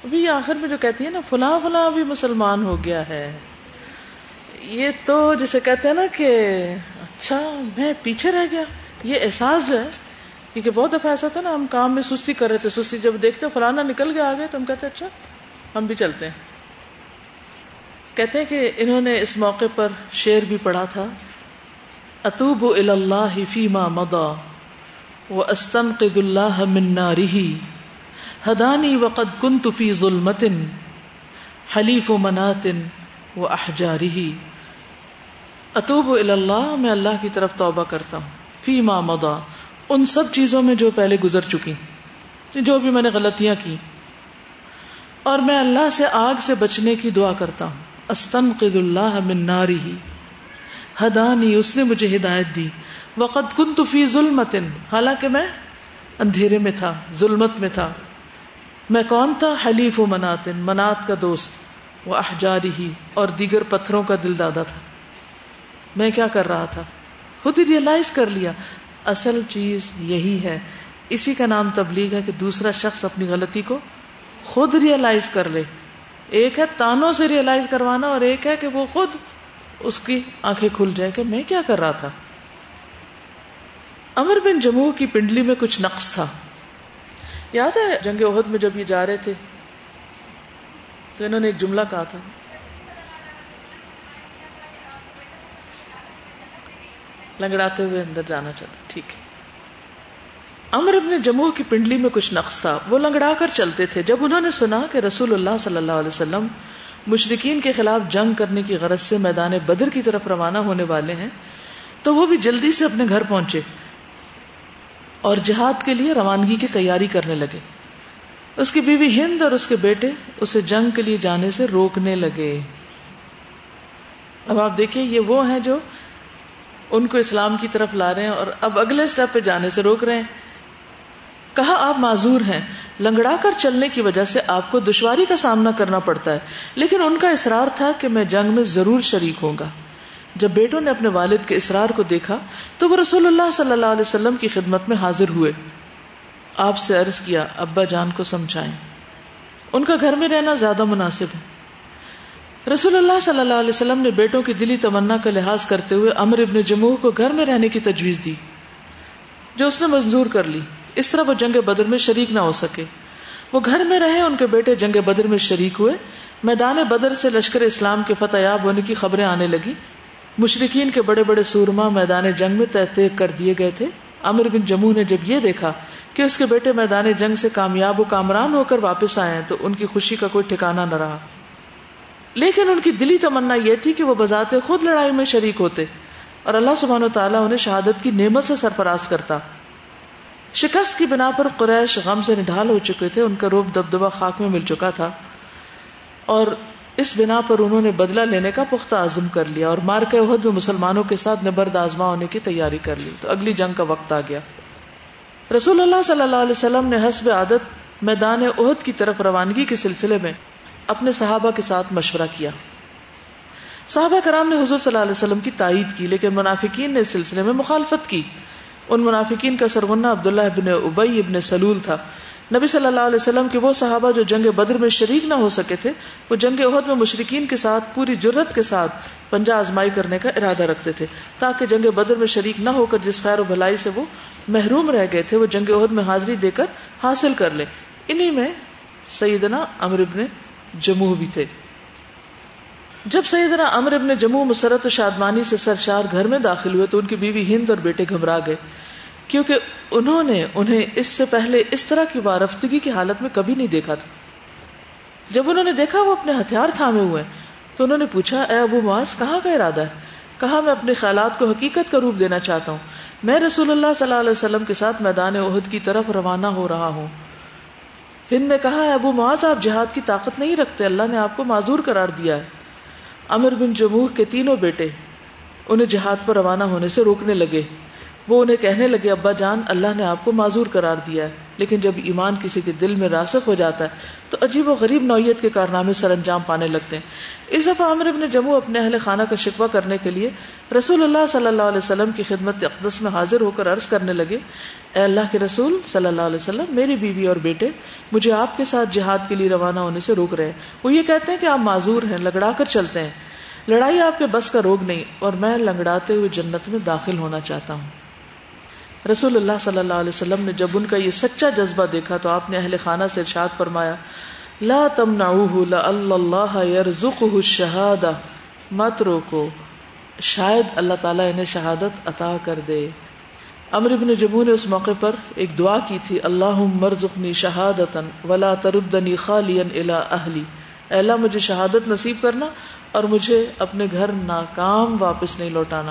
Speaker 1: ابھی آخر میں جو کہتی ہے نا فلاں فلاں بھی مسلمان ہو گیا ہے، یہ تو جسے کہتے ہیں نا کہ اچھا میں پیچھے رہ گیا، یہ احساس جو ہے، کیونکہ بہت دفعہ ایسا تھا نا ہم کام میں سستی کر رہے تھے، سستی جب دیکھتے فلانا نکل گیا آگے تو ہم کہتے اچھا ہم بھی چلتے ہیں. کہتے ہیں کہ انہوں نے اس موقع پر شعر بھی پڑھا تھا، اتوب الی اللہ فیما مضی واستنقذ اللہ من نارہ ہدانی وقد کنت فی ظلمۃ حلیف منات واحجارہ. اتوب الی اللہ، میں اللہ کی طرف توبہ کرتا ہوں، فیما مضی، ان سب چیزوں میں جو پہلے گزر چکی، جو بھی میں نے غلطیاں کی، اور میں اللہ سے آگ سے بچنے کی دعا کرتا ہوں. استنقذ اللہ من نارہ، ہدانی، اس نے مجھے ہدایت دی، وقد کنت فی ظلمۃ، حالانکہ میں اندھیرے میں تھا، ظلمت میں تھا. میں کون تھا؟ حلیف منات، منات کا دوست، واحجارہ، اور دیگر پتھروں کا دل دادا تھا. میں کیا کر رہا تھا؟ خود ہی ریئلائز کر لیا. اصل چیز یہی ہے، اسی کا نام تبلیغ ہے کہ دوسرا شخص اپنی غلطی کو خود ریئلائز کر لے. ایک ہے تانوں سے ریئلائز کروانا، اور ایک ہے کہ وہ خود اس کی آنکھیں کھل جائے کہ میں کیا کر رہا تھا. عمر بن جموح کی پنڈلی میں کچھ نقص تھا. یاد ہے جنگ احد میں جب یہ جا رہے تھے تو انہوں نے ایک جملہ کہا تھا، لنگڑاتے ہوئے اندر جانا چاہتا. ٹھیک ہے. عمر بن جموح کی پنڈلی میں کچھ نقص تھا، وہ لنگڑا کر چلتے تھے. جب انہوں نے سنا کہ رسول اللہ صلی اللہ علیہ وسلم مشرکین کے خلاف جنگ کرنے کی غرض سے میدان بدر کی طرف روانہ ہونے والے ہیں تو وہ بھی جلدی سے اپنے گھر پہنچے اور جہاد کے لیے روانگی کی تیاری کرنے لگے. اس کی بیوی ہند اور اس کے بیٹے اسے جنگ کے لیے جانے سے روکنے لگے. اب آپ دیکھیں یہ وہ ہیں جو ان کو اسلام کی طرف لا رہے ہیں اور اب اگلے سٹیپ پہ جانے سے روک رہے ہیں. کہا آپ معذور ہیں، لنگڑا کر چلنے کی وجہ سے آپ کو دشواری کا سامنا کرنا پڑتا ہے، لیکن ان کا اصرار تھا کہ میں جنگ میں ضرور شریک ہوں گا. جب بیٹوں نے اپنے والد کے اصرار کو دیکھا تو وہ رسول اللہ صلی اللہ علیہ وسلم کی خدمت میں حاضر ہوئے. آپ سے عرض کیا ابا جان کو سمجھائیں، ان کا گھر میں رہنا زیادہ مناسب ہے. رسول اللہ صلی اللہ علیہ وسلم نے بیٹوں کی دلی تمنا کا لحاظ کرتے ہوئے عمر ابن جموح کو گھر میں رہنے کی تجویز دی، جو اس نے منظور کر لی. اس طرح وہ جنگ بدر میں شریک نہ ہو سکے. وہ گھر میں رہے، ان کے بیٹے جنگ بدر میں شریک ہوئے. میدان بدر سے لشکر اسلام کے فتح یاب ہونے کی خبریں آنے لگی. مشرکین کے بڑے بڑے سورما میدان جنگ میں تحقیق کر دیے گئے تھے. عمر بن جموح نے جب یہ دیکھا کہ اس کے بیٹے میدان جنگ سے کامیاب و کامران ہو کر واپس آئے ہیں تو ان کی خوشی کا کوئی ٹھکانہ نہ رہا. لیکن ان کی دلی تمنا یہ تھی کہ وہ بذات خود لڑائی میں شریک ہوتے اور اللہ سبحانہ وتعالیٰ انہیں شہادت کی نعمت سے سرفراز کرتا. شکست کی بنا پر قریش غم سے نڈھال ہو چکے تھے، ان کا روب دبدبہ خاک میں مل چکا تھا، اور اس بنا پر انہوں نے بدلہ لینے کا پختہ عزم کر لیا اور معرکہ احد میں مسلمانوں کے ساتھ نبرد آزما ہونے کی تیاری کر لی. تو اگلی جنگ کا وقت آ گیا. رسول اللہ صلی اللہ علیہ وسلم نے حسب عادت میدان احد کی طرف روانگی کے سلسلے میں اپنے صحابہ کے ساتھ مشورہ کیا. صحابہ کرام نے حضور صلی اللہ علیہ وسلم کی تائید کی، لیکن منافقین نے اس سلسلے میں مخالفت کی. ان منافقین کا سرغنہ عبداللہ ابن ابی ابن سلول تھا. نبی صلی اللہ علیہ وسلم کے وہ صحابہ جو جنگ بدر میں شریک نہ ہو سکے تھے، وہ جنگ احد میں مشرکین کے ساتھ پوری جرت کے ساتھ پنجہ آزمائی کرنے کا ارادہ رکھتے تھے، تاکہ جنگ بدر میں شریک نہ ہو کر جس خیر و بھلائی سے وہ محروم رہ گئے تھے وہ جنگ احد میں حاضری دے کر حاصل کر لیں. انہی میں سیدنا عمر ابن جموح بھی تھے. جب سیدنا عمر ابن جموح مسرت و شادمانی سے سرشار گھر میں داخل ہوئے تو ان کی بیوی ہند اور بیٹے گھبرا گئے، کیونکہ انہوں نے انہیں اس سے پہلے اس طرح کی وارفتگی کی حالت میں کبھی نہیں دیکھا تھا. جب انہوں نے دیکھا وہ اپنے ہتھیار تھامے ہوئے تو انہوں نے پوچھا اے ابو معاذ کہاں کا ارادہ ہے؟ کہا میں اپنے خیالات کو حقیقت کا روپ دینا چاہتا ہوں، میں رسول اللہ صلی اللہ علیہ وسلم کے ساتھ میدان احد کی طرف روانہ ہو رہا ہوں. ہند نے کہا اے ابو معاذ آپ جہاد کی طاقت نہیں رکھتے، اللہ نے آپ کو معذور قرار دیا ہے. عمر بن جموح کے تینوں بیٹے انہیں جہاد پر روانہ ہونے سے روکنے لگے. وہ انہیں کہنے لگے ابا جان اللہ نے آپ کو معذور قرار دیا ہے. لیکن جب ایمان کسی کے دل میں راسخ ہو جاتا ہے تو عجیب و غریب نوعیت کے کارنامے سر انجام پانے لگتے ہیں. اس دفعہ عمرو بن جموح اپنے اہل خانہ کا شکوہ کرنے کے لیے رسول اللہ صلی اللہ علیہ وسلم کی خدمت اقدس میں حاضر ہو کر عرض کرنے لگے, اے اللہ کے رسول صلی اللہ علیہ وسلم, میری بیوی اور بیٹے مجھے آپ کے ساتھ جہاد کے لیے روانہ ہونے سے روک رہے ہیں. وہ یہ کہتے ہیں کہ آپ معذور ہیں, لنگڑا کر چلتے ہیں, لڑائی آپ کے بس کا روگ نہیں, اور میں لنگڑاتے ہوئے جنت میں داخل ہونا چاہتا ہوں. رسول اللہ صلی اللہ علیہ وسلم نے جب ان کا یہ سچا جذبہ دیکھا تو آپ نے اہل خانہ سے ارشاد فرمایا, لا تمنعوه لعل اللہ یرزقہ الشہادہ, مت روکو, شاید اللہ تعالیٰ انہیں شہادت عطا کر دے. عمرو بن جموح نے اس موقع پر ایک دعا کی تھی, اللہم ارزقنی شہادتا ولا تردنی خالیا الی اہلی, اے اللہ مجھے شہادت نصیب کرنا اور مجھے اپنے گھر ناکام واپس نہیں لوٹانا.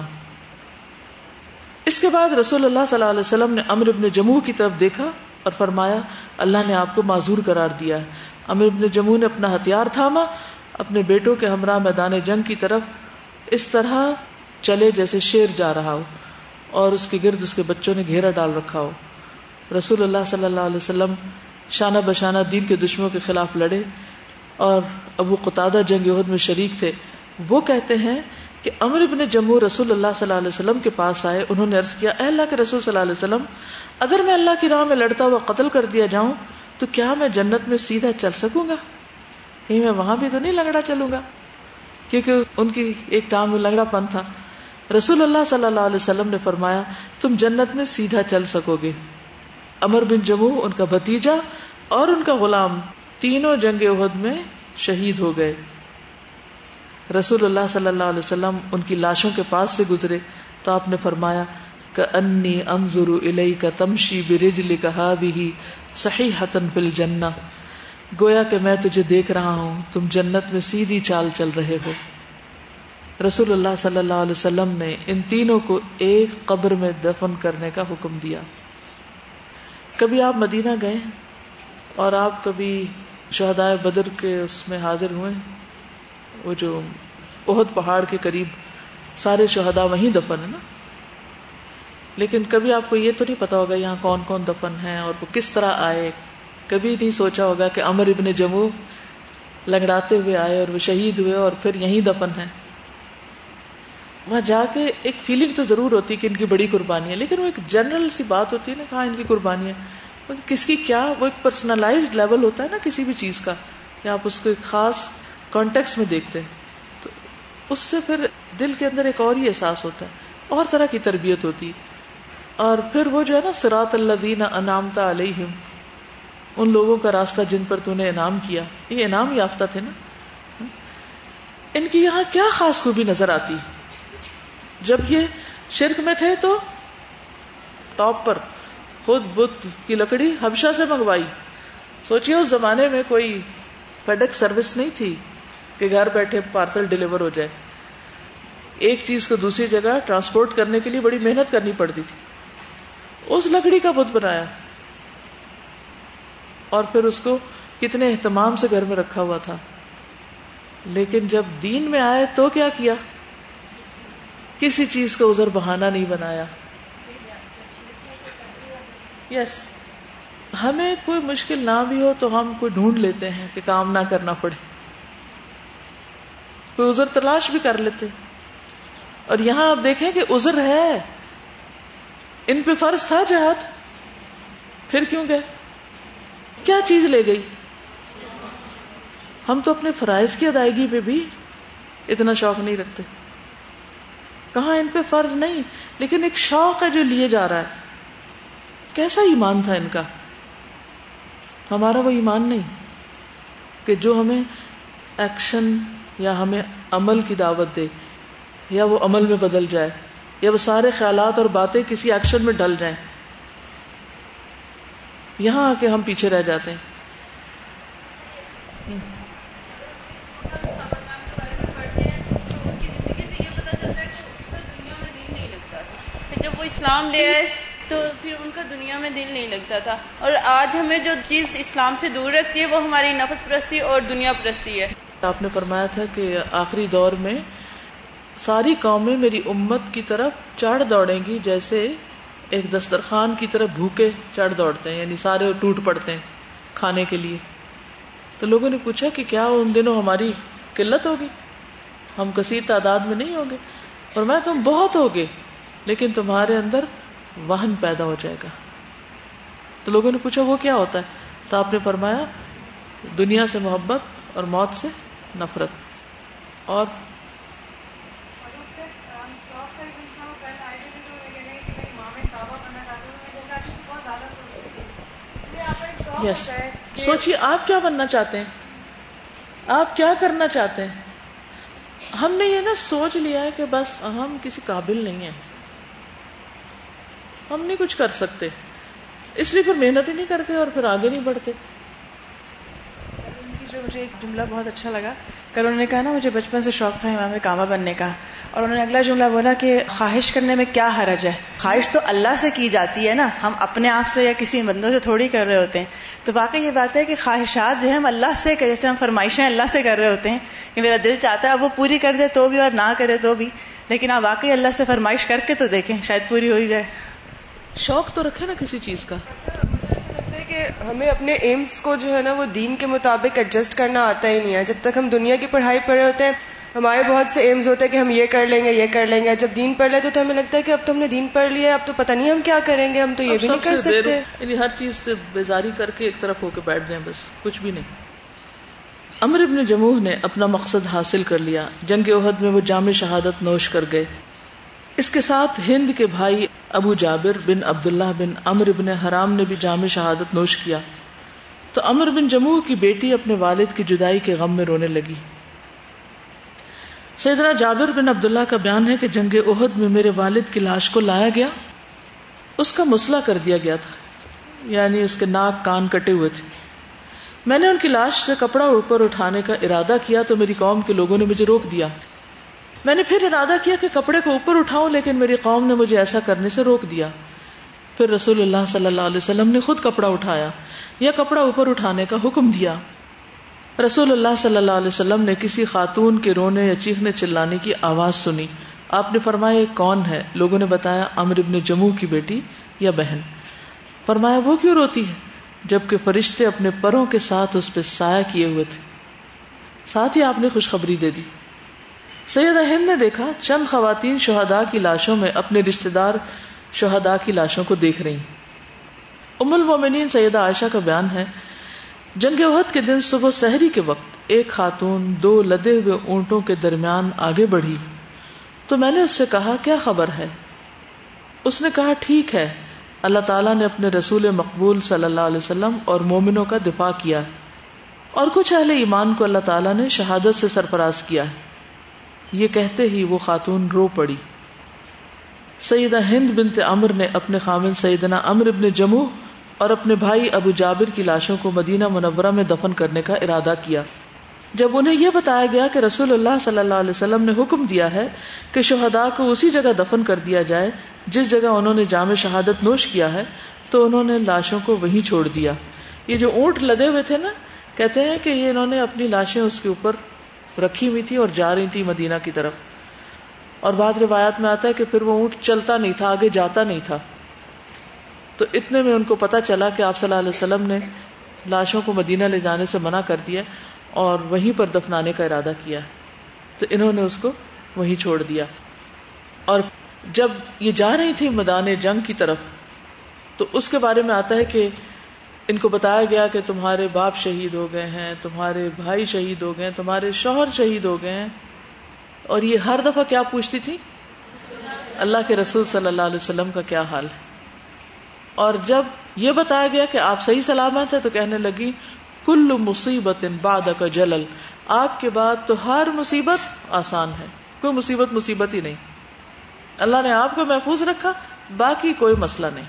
Speaker 1: اس کے بعد رسول اللہ صلی اللہ علیہ وسلم نے عمرو بن جموح کی طرف دیکھا اور فرمایا, اللہ نے آپ کو معذور قرار دیا ہے. عمرو بن جموح نے اپنا ہتھیار تھاما, اپنے بیٹوں کے ہمراہ میدان جنگ کی طرف اس طرح چلے جیسے شیر جا رہا ہو, اور اس کے گرد اس کے بچوں نے گھیرا ڈال رکھا ہو. رسول اللہ صلی اللہ علیہ وسلم شانہ بشانہ دین کے دشمنوں کے خلاف لڑے, اور ابو قتادہ جنگ احد میں شریک تھے. وہ کہتے ہیں کہ عمرو بن جموح رسول اللہ صلی اللہ علیہ وسلم کے پاس آئے. انہوں نے عرض کیا, اے اللہ کے رسول صلی اللہ علیہ وسلم, اگر میں اللہ کی راہ میں لڑتا ہوا قتل کر دیا جاؤں تو کیا میں جنت میں سیدھا چل سکوں گا؟ کہیں میں وہاں بھی تو نہیں لنگڑا چلوں گا, کیونکہ ان کی ایک ٹانگ میں لنگڑا پن تھا. رسول اللہ صلی اللہ علیہ وسلم نے فرمایا, تم جنت میں سیدھا چل سکو گے. عمرو بن جموح, ان کا بھتیجا اور ان کا غلام تینوں جنگ احد میں شہید ہو گئے. رسول اللہ صلی اللہ علیہ وسلم ان کی لاشوں کے پاس سے گزرے تو آپ نے فرمایا, کأنی انظر الیک تمشی برجلک ہذہ صحیحۃ فی الجنہ, گویا کہ میں تجھے دیکھ رہا ہوں تم جنت میں سیدھی چال چل رہے ہو. رسول اللہ صلی اللہ علیہ وسلم نے ان تینوں کو ایک قبر میں دفن کرنے کا حکم دیا. کبھی آپ مدینہ گئے اور آپ کبھی شہدائے بدر کے اس میں حاضر ہوئے, وہ جو احد پہاڑ کے قریب سارے شہداء وہیں دفن ہے نا, لیکن کبھی آپ کو یہ تو نہیں پتا ہوگا یہاں کون کون دفن ہیں اور وہ کس طرح آئے. کبھی نہیں سوچا ہوگا کہ عمرو بن جموح لنگڑاتے ہوئے آئے اور وہ شہید ہوئے اور پھر یہیں دفن ہیں. وہاں جا کے ایک فیلنگ تو ضرور ہوتی کہ ان کی بڑی قربانی ہے, لیکن وہ ایک جنرل سی بات ہوتی ہے نا, کہاں ان کی قربانی ہے, کس کی کیا, وہ ایک پرسنلائزڈ لیول ہوتا ہے نا کسی بھی چیز کا, کہ آپ اس کو ایک خاص کانٹیکس میں دیکھتے ہیں, تو اس سے پھر دل کے اندر ایک اور ہی احساس ہوتا ہے, اور طرح کی تربیت ہوتی. اور پھر وہ جو ہے نا, صراط الذین انعمت علیہم, ان لوگوں کا راستہ جن پر تو نے انعام کیا, یہ انعام یافتہ تھے نا. ان کی یہاں کیا خاص خوبی نظر آتی؟ جب یہ شرک میں تھے تو ٹاپ پر خود بت کی لکڑی حبشہ سے منگوائی. سوچیے اس زمانے میں کوئی فیڈیکس سروس نہیں تھی کہ گھر بیٹھے پارسل ڈیلیور ہو جائے. ایک چیز کو دوسری جگہ ٹرانسپورٹ کرنے کے لیے بڑی محنت کرنی پڑتی تھی. اس لکڑی کا بت بنایا اور پھر اس کو کتنے اہتمام سے گھر میں رکھا ہوا تھا. لیکن جب دین میں آئے تو کیا کیا؟ کسی چیز کا عذر بہانہ نہیں بنایا. یس, ہمیں کوئی مشکل نہ بھی ہو تو ہم کوئی ڈھونڈ لیتے ہیں کہ کام نہ کرنا پڑے, کوئی عذر تلاش بھی کر لیتے. اور یہاں آپ دیکھیں کہ عذر ہے, ان پہ فرض تھا جہاد, پھر کیوں گئے؟ کیا چیز لے گئی؟ ہم تو اپنے فرائض کی ادائیگی پہ بھی اتنا شوق نہیں رکھتے. کہاں ان پہ فرض نہیں, لیکن ایک شوق ہے جو لیے جا رہا ہے. کیسا ایمان تھا ان کا؟ ہمارا وہ ایمان نہیں کہ جو ہمیں ایکشن یا ہمیں عمل کی دعوت دے, یا وہ عمل میں بدل جائے, یا وہ سارے خیالات اور باتیں کسی ایکشن میں ڈل جائیں. یہاں آ کے ہم پیچھے رہ جاتے ہیں.
Speaker 10: جب وہ اسلام لے آئے تو پھر ان کا دنیا میں دل نہیں لگتا تھا. اور آج ہمیں جو چیز اسلام سے دور رکھتی ہے وہ ہماری نفس پرستی اور دنیا پرستی ہے.
Speaker 1: آپ نے فرمایا تھا کہ آخری دور میں ساری قومیں میری امت کی طرف چڑھ دوڑیں گی جیسے ایک دسترخوان کی طرف بھوکے چڑھ دوڑتے ہیں، یعنی سارے ٹوٹ پڑتے ہیں کھانے کے لیے. تو لوگوں نے پوچھا کہ کیا ان دنوں ہماری قلت ہوگی، ہم کثیر تعداد میں نہیں ہوں گے؟ اور میں تم بہت ہوگے لیکن تمہارے اندر وہن پیدا ہو جائے گا. تو لوگوں نے پوچھا وہ کیا ہوتا ہے؟ تو آپ نے فرمایا دنیا سے محبت اور موت سے نفرت. اور یس سوچیے آپ کیا بننا چاہتے ہیں، آپ کیا کرنا چاہتے ہیں. ہم نے یہ نا سوچ لیا ہے کہ بس ہم کسی قابل نہیں ہیں، ہم نہیں کچھ کر سکتے، اس لیے پھر محنت ہی نہیں کرتے اور پھر آگے نہیں بڑھتے.
Speaker 6: جو مجھے ایک جملہ بہت اچھا لگا، کل انہوں نے کہا نا مجھے بچپن سے شوق تھا امام کعبہ بننے کا، اور انہوں نے اگلا جملہ بولا کہ خواہش کرنے میں کیا حرج ہے، خواہش تو اللہ سے کی جاتی ہے نا، ہم اپنے آپ سے یا کسی بندوں سے تھوڑی کر رہے ہوتے ہیں. تو واقعی یہ بات ہے کہ خواہشات جو ہے ہم اللہ سے، جیسے ہم فرمائشیں اللہ سے کر رہے ہوتے ہیں کہ میرا دل چاہتا ہے اب وہ پوری کر دے تو بھی اور نہ کرے تو بھی، لیکن آپ واقعی اللہ سے فرمائش کر کے تو دیکھیں شاید پوری ہو ہی جائے.
Speaker 1: شوق تو رکھے نا کسی چیز کا.
Speaker 13: کہ ہمیں اپنے ایمز کو جو ہے نا وہ دین کے مطابق ایڈجسٹ کرنا آتا ہی نہیں ہے. جب تک ہم دنیا کی پڑھائی پڑھ رہے ہوتے ہیں ہمارے بہت سے ایمز ہوتے ہیں کہ ہم یہ کر لیں گے یہ کر لیں گے. جب دین پڑھ لیتے تو ہمیں لگتا ہے کہ اب تو ہم نے دین پڑھ لیا، اب تو پتہ نہیں ہم کیا کریں گے، ہم تو یہ بھی نہیں کر سکتے.
Speaker 1: یعنی ہر چیز سے بیزاری کر کے ایک طرف ہو کے بیٹھ جائیں، بس کچھ بھی نہیں. عمرو بن جموح نے اپنا مقصد حاصل کر لیا. جنگ احد میں وہ جام شہادت نوش کر گئے. اس کے ساتھ ہند کے بھائی ابو جابر بن عبداللہ بن عمرو بن حرام نے بھی جام شہادت نوش کیا. تو عمرو بن جموح کی بیٹی اپنے والد کی جدائی کے غم میں رونے لگی. سیدنا جابر بن عبداللہ کا بیان ہے کہ جنگ احد میں میرے والد کی لاش کو لایا گیا، اس کا مسئلہ کر دیا گیا تھا، یعنی اس کے ناک کان کٹے ہوئے تھے. میں نے ان کی لاش سے کپڑا اوپر اٹھانے کا ارادہ کیا تو میری قوم کے لوگوں نے مجھے روک دیا. میں نے پھر ارادہ کیا کہ کپڑے کو اوپر اٹھاؤں، لیکن میری قوم نے مجھے ایسا کرنے سے روک دیا. پھر رسول اللہ صلی اللہ علیہ وسلم نے خود کپڑا اٹھایا یا کپڑا اوپر اٹھانے کا حکم دیا. رسول اللہ صلی اللہ علیہ وسلم نے کسی خاتون کے رونے یا چیخنے چلانے کی آواز سنی. آپ نے فرمایا یہ کون ہے؟ لوگوں نے بتایا عمرو بن جموح کی بیٹی یا بہن. فرمایا وہ کیوں روتی ہے؟ جبکہ فرشتے اپنے پروں کے ساتھ اس پہ سایہ کیے ہوئے تھے. ساتھ ہی آپ نے خوشخبری دے دی. سیدہ ہند نے دیکھا چند خواتین شہداء کی لاشوں میں اپنے رشتہ دار شہداء کی لاشوں کو دیکھ رہی. ام المومنین سیدہ عائشہ کا بیان ہے جنگ احد کے دن صبح سحری کے وقت ایک خاتون 2 لدے ہوئے اونٹوں کے درمیان آگے بڑھی تو میں نے اس سے کہا کیا خبر ہے؟ اس نے کہا ٹھیک ہے، اللہ تعالیٰ نے اپنے رسول مقبول صلی اللہ علیہ وسلم اور مومنوں کا دفاع کیا اور کچھ اہل ایمان کو اللہ تعالیٰ نے شہادت سے سرفراز کیا. یہ کہتے ہی وہ خاتون رو پڑی. سیدہ ہند بنت عمرو نے اپنے خامن سیدنا عمرو بن جموح اور اپنے بھائی ابو جابر کی لاشوں کو مدینہ منورہ میں دفن کرنے کا ارادہ کیا. جب انہیں یہ بتایا گیا کہ رسول اللہ صلی اللہ علیہ وسلم نے حکم دیا ہے کہ شہداء کو اسی جگہ دفن کر دیا جائے جس جگہ انہوں نے جام شہادت نوش کیا ہے، تو انہوں نے لاشوں کو وہیں چھوڑ دیا. یہ جو اونٹ لدے ہوئے تھے نا، کہتے ہیں کہ یہ انہوں نے اپنی لاشیں اس کے اوپر رکھی ہوئی تھی اور جا رہی تھی مدینہ کی طرف. اور بعض روایات میں آتا ہے کہ پھر وہ اونٹ چلتا نہیں تھا، آگے جاتا نہیں تھا. تو اتنے میں ان کو پتا چلا کہ آپ صلی اللہ علیہ وسلم نے لاشوں کو مدینہ لے جانے سے منع کر دیا اور وہیں پر دفنانے کا ارادہ کیا. تو انہوں نے اس کو وہیں چھوڑ دیا. اور جب یہ جا رہی تھی میدان جنگ کی طرف تو اس کے بارے میں آتا ہے کہ ان کو بتایا گیا کہ تمہارے باپ شہید ہو گئے ہیں، تمہارے بھائی شہید ہو گئے ہیں، تمہارے شوہر شہید ہو گئے ہیں. اور یہ ہر دفعہ کیا پوچھتی تھی؟ اللہ کے رسول صلی اللہ علیہ وسلم کا کیا حال ہے. اور جب یہ بتایا گیا کہ آپ صحیح سلامت ہیں تو کہنے لگی کل مصیبت بعدک جلل، آپ کے بعد تو ہر مصیبت آسان ہے، کوئی مصیبت ہی نہیں. اللہ نے آپ کو محفوظ رکھا، باقی کوئی مسئلہ نہیں.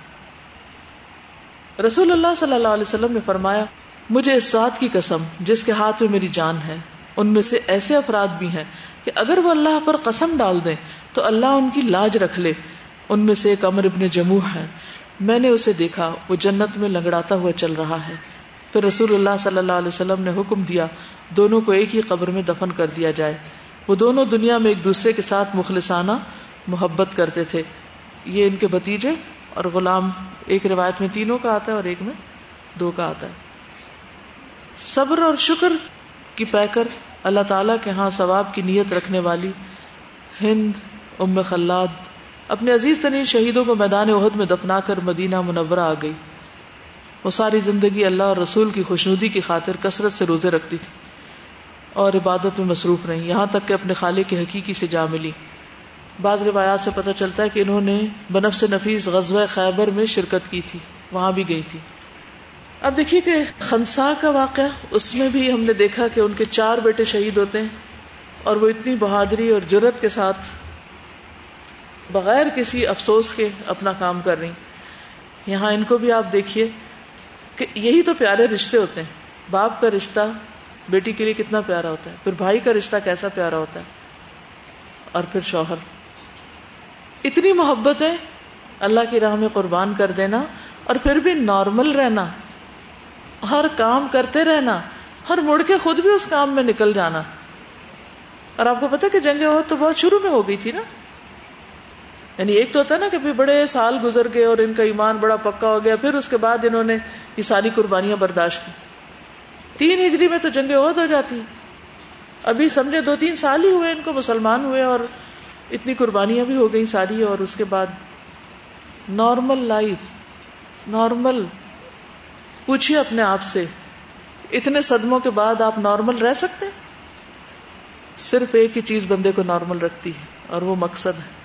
Speaker 1: رسول اللہ صلی اللہ علیہ وسلم نے فرمایا مجھے اس ذات کی قسم جس کے ہاتھ میں میری جان ہے، ان میں سے ایسے افراد بھی ہیں کہ اگر وہ اللہ پر قسم ڈال دیں تو اللہ ان کی لاج رکھ لے. ان میں سے ایک عمرو بن جموح ہے، میں نے اسے دیکھا، وہ جنت میں لنگڑاتا ہوا چل رہا ہے. پھر رسول اللہ صلی اللہ علیہ وسلم نے حکم دیا دونوں کو ایک ہی قبر میں دفن کر دیا جائے. وہ دونوں دنیا میں ایک دوسرے کے ساتھ مخلصانہ محبت کرتے تھے. یہ ان کے بھتیجے اور غلام ایک روایت میں 3 کا آتا ہے اور ایک میں 2 کا آتا ہے. صبر اور شکر کی پیکر اللہ تعالیٰ کے ہاں ثواب کی نیت رکھنے والی ہند ام خلاد اپنے عزیز ترین شہیدوں کو میدان احد میں دفنا کر مدینہ منورہ آ گئی. وہ ساری زندگی اللہ اور رسول کی خوشنودی کی خاطر کثرت سے روزے رکھتی تھی اور عبادت میں مصروف رہی، یہاں تک کہ اپنے خالق کے حقیقی سے جا ملی. بعض روایات سے پتہ چلتا ہے کہ انہوں نے بنفس نفیس غزوہ خیبر میں شرکت کی تھی، وہاں بھی گئی تھی. اب دیکھیے کہ خنسا کا واقعہ، اس میں بھی ہم نے دیکھا کہ ان کے 4 بیٹے شہید ہوتے ہیں اور وہ اتنی بہادری اور جرت کے ساتھ بغیر کسی افسوس کے اپنا کام کر رہی. یہاں ان کو بھی آپ دیکھیے کہ یہی تو پیارے رشتے ہوتے ہیں. باپ کا رشتہ بیٹی کے لیے کتنا پیارا ہوتا ہے، پھر بھائی کا رشتہ کیسا پیارا ہوتا ہے، اور پھر شوہر. اتنی محبت ہے، اللہ کی راہ میں قربان کر دینا، اور پھر بھی نارمل رہنا، ہر کام کرتے رہنا، ہر مڑ کے خود بھی اس کام میں نکل جانا. اور آپ کو پتا کہ جنگ احد تو بہت شروع میں ہو گئی تھی نا، یعنی ایک تو ہوتا ہے نا کہ بڑے سال گزر گئے اور ان کا ایمان بڑا پکا ہو گیا، پھر اس کے بعد انہوں نے یہ ساری قربانیاں برداشت کی. 3 ہجری میں تو جنگ احد ہو جاتی. ابھی سمجھے 2-3 سال ہی ہوئے ان کو مسلمان ہوئے اور اتنی قربانیاں بھی ہو گئی ساری. اور اس کے بعد نارمل لائف، نارمل. پوچھئے اپنے آپ سے، اتنے صدموں کے بعد آپ نارمل رہ سکتے؟ صرف ایک ہی چیز بندے کو نارمل رکھتی ہے، اور وہ مقصد ہے.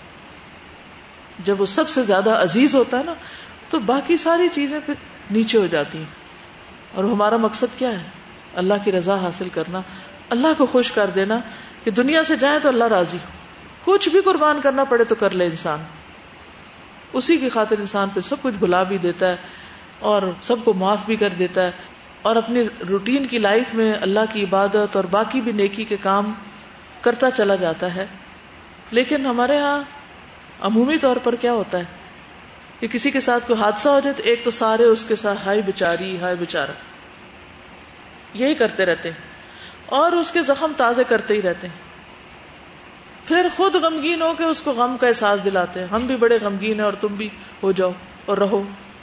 Speaker 1: جب وہ سب سے زیادہ عزیز ہوتا ہے نا تو باقی ساری چیزیں پھر نیچے ہو جاتی ہیں. اور ہمارا مقصد کیا ہے؟ اللہ کی رضا حاصل کرنا، اللہ کو خوش کر دینا کہ دنیا سے جائیں تو اللہ راضی ہو. کچھ بھی قربان کرنا پڑے تو کر لے انسان. اسی کی خاطر انسان پھر سب کچھ بھلا بھی دیتا ہے اور سب کو معاف بھی کر دیتا ہے، اور اپنی روٹین کی لائف میں اللہ کی عبادت اور باقی بھی نیکی کے کام کرتا چلا جاتا ہے. لیکن ہمارے ہاں عمومی طور پر کیا ہوتا ہے کہ کسی کے ساتھ کوئی حادثہ ہو جائے تو ایک تو سارے اس کے ساتھ ہائے بیچاری، ہائے بیچارہ، یہی کرتے رہتے ہیں اور اس کے زخم تازے کرتے ہی رہتے ہیں. پھر خود غمگین ہو کے اس کو غم کا احساس دلاتے ہیں، ہم بھی بڑے غمگین ہیں اور تم بھی ہو جاؤ اور رہو.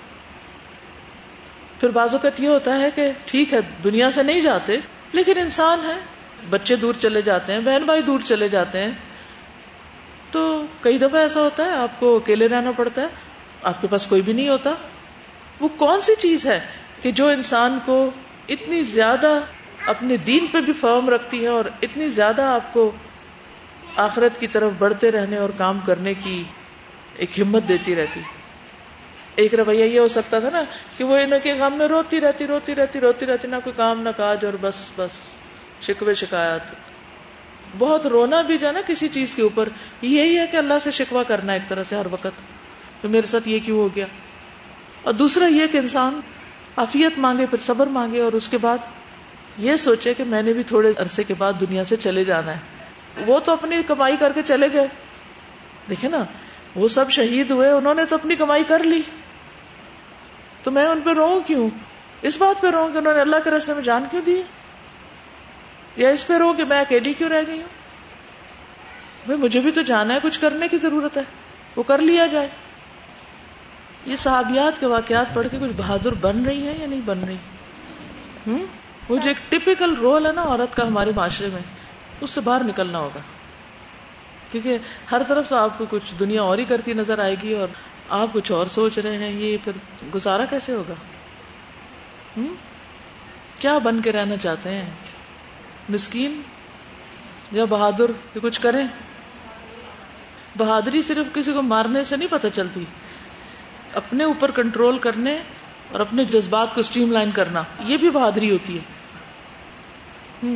Speaker 1: پھر بعض اوقات یہ ہوتا ہے کہ ٹھیک ہے دنیا سے نہیں جاتے لیکن انسان ہے، بچے دور چلے جاتے ہیں، بہن بھائی دور چلے جاتے ہیں، تو کئی دفعہ ایسا ہوتا ہے آپ کو اکیلے رہنا پڑتا ہے، آپ کے پاس کوئی بھی نہیں ہوتا. وہ کون سی چیز ہے کہ جو انسان کو اتنی زیادہ اپنے دین پہ بھی فرم رکھتی ہے اور اتنی زیادہ آپ کو آخرت کی طرف بڑھتے رہنے اور کام کرنے کی ایک ہمت دیتی رہتی. ایک رویہ یہ ہو سکتا تھا نا کہ وہ ان کے غم میں روتی رہتی، نہ کوئی کام نہ کاج، اور بس شکوے شکایات. بہت رونا بھی جو ہے نا کسی چیز کے اوپر، یہی ہے کہ اللہ سے شکوہ کرنا ایک طرح سے ہر وقت کہ میرے ساتھ یہ کیوں ہو گیا. اور دوسرا یہ کہ انسان عافیت مانگے، پھر صبر مانگے، اور اس کے بعد یہ سوچے کہ میں نے بھی تھوڑے عرصے کے بعد دنیا سے چلے جانا ہے. وہ تو اپنی کمائی کر کے چلے گئے، دیکھیں نا وہ سب شہید ہوئے، انہوں نے تو اپنی کمائی کر لی، تو میں ان پہ روؤں کیوں؟ اس بات پہ روؤں کہ انہوں نے اللہ کے راستے میں جان کیوں دی، یا اس پہ روؤں کہ میں اکیلی کیوں رہ گئی ہوں؟ بھئی مجھے بھی تو جانا ہے، کچھ کرنے کی ضرورت ہے، وہ کر لیا جائے. یہ صحابیات کے واقعات پڑھ کے کچھ بہادر بن رہی ہیں یا نہیں بن رہی؟ وہ جو ایک ٹپیکل رول ہے نا عورت کا ہمارے معاشرے میں، اس سے باہر نکلنا ہوگا، کیونکہ ہر طرف سے آپ کو کچھ دنیا اور ہی کرتی نظر آئے گی اور آپ کچھ اور سوچ رہے ہیں. یہ پھر گزارا کیسے ہوگا؟ کیا بن کے رہنا چاہتے ہیں؟ مسکین یا بہادر کہ کچھ کریں؟ بہادری صرف کسی کو مارنے سے نہیں پتہ چلتی، اپنے اوپر کنٹرول کرنے اور اپنے جذبات کو اسٹریم لائن کرنا، یہ بھی بہادری ہوتی ہے.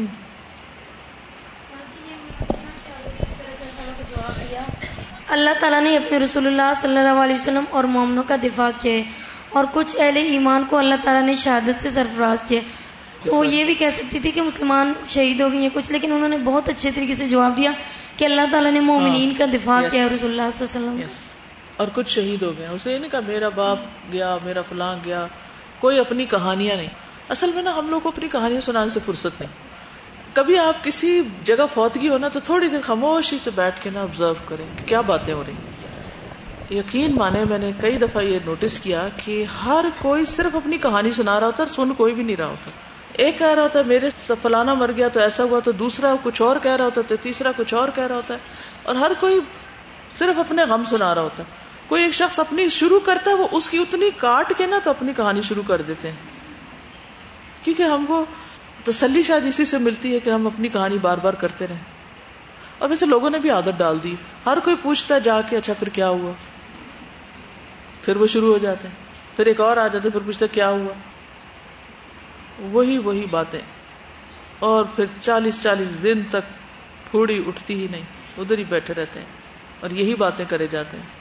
Speaker 16: اللہ تعالیٰ نے اپنے رسول اللہ صلی اللہ علیہ وسلم اور مومنوں کا دفاع کیا ہے، اور کچھ اہل ایمان کو اللہ تعالیٰ نے شہادت سے سرفراز کیا. تو یہ بھی کہہ سکتی تھی کہ مسلمان شہید ہو گئی ہیں کچھ، لیکن انہوں نے بہت اچھے طریقے سے جواب دیا کہ اللہ تعالیٰ نے مومنین کا دفاع کیا ہے، رسول اللہ صلی اللہ علیہ وسلم.
Speaker 1: اور کچھ شہید ہو گئے. اسے یہ نہیں کہا میرا باپ گیا، میرا فلاں گیا، کوئی اپنی کہانیاں نہیں. اصل میں نا ہم لوگ کو اپنی کہانیاں سنانے سے فرصت نہیں. کبھی آپ کسی جگہ فوتگی ہو نا تو تھوڑی دیر خاموشی سے بیٹھ کے نا آبزرو کریں کہ کیا باتیں ہو رہی ہیں. یقین مانے میں نے کئی دفعہ یہ نوٹس کیا کہ ہر کوئی صرف اپنی کہانی سنا رہا ہوتا ہے، سن کوئی بھی نہیں رہا ہوتا. ایک کہہ رہا ہوتا ہے میرے فلانا مر گیا تو ایسا ہوا، تو دوسرا کچھ اور کہہ رہا ہوتا ہے، تو تیسرا کچھ اور کہہ رہا ہوتا ہے، اور ہر کوئی صرف اپنے غم سنا رہا ہوتا ہے. کوئی ایک شخص اپنی شروع کرتا ہے، وہ اس کی اتنی کاٹ کے نا تو اپنی کہانی شروع کر دیتے ہیں، کیونکہ ہم کو تسلی شاید اسی سے ملتی ہے کہ ہم اپنی کہانی بار بار کرتے رہیں. اور ویسے لوگوں نے بھی عادت ڈال دی، ہر کوئی پوچھتا ہے جا کے اچھا پھر کیا ہوا، پھر وہ شروع ہو جاتے ہیں، پھر ایک اور آ جاتے، پھر پوچھتے کیا ہوا، وہی باتیں، اور پھر 40 دن تک پھوڑی اٹھتی ہی نہیں، ادھر ہی بیٹھے رہتے ہیں اور یہی باتیں کرے جاتے ہیں.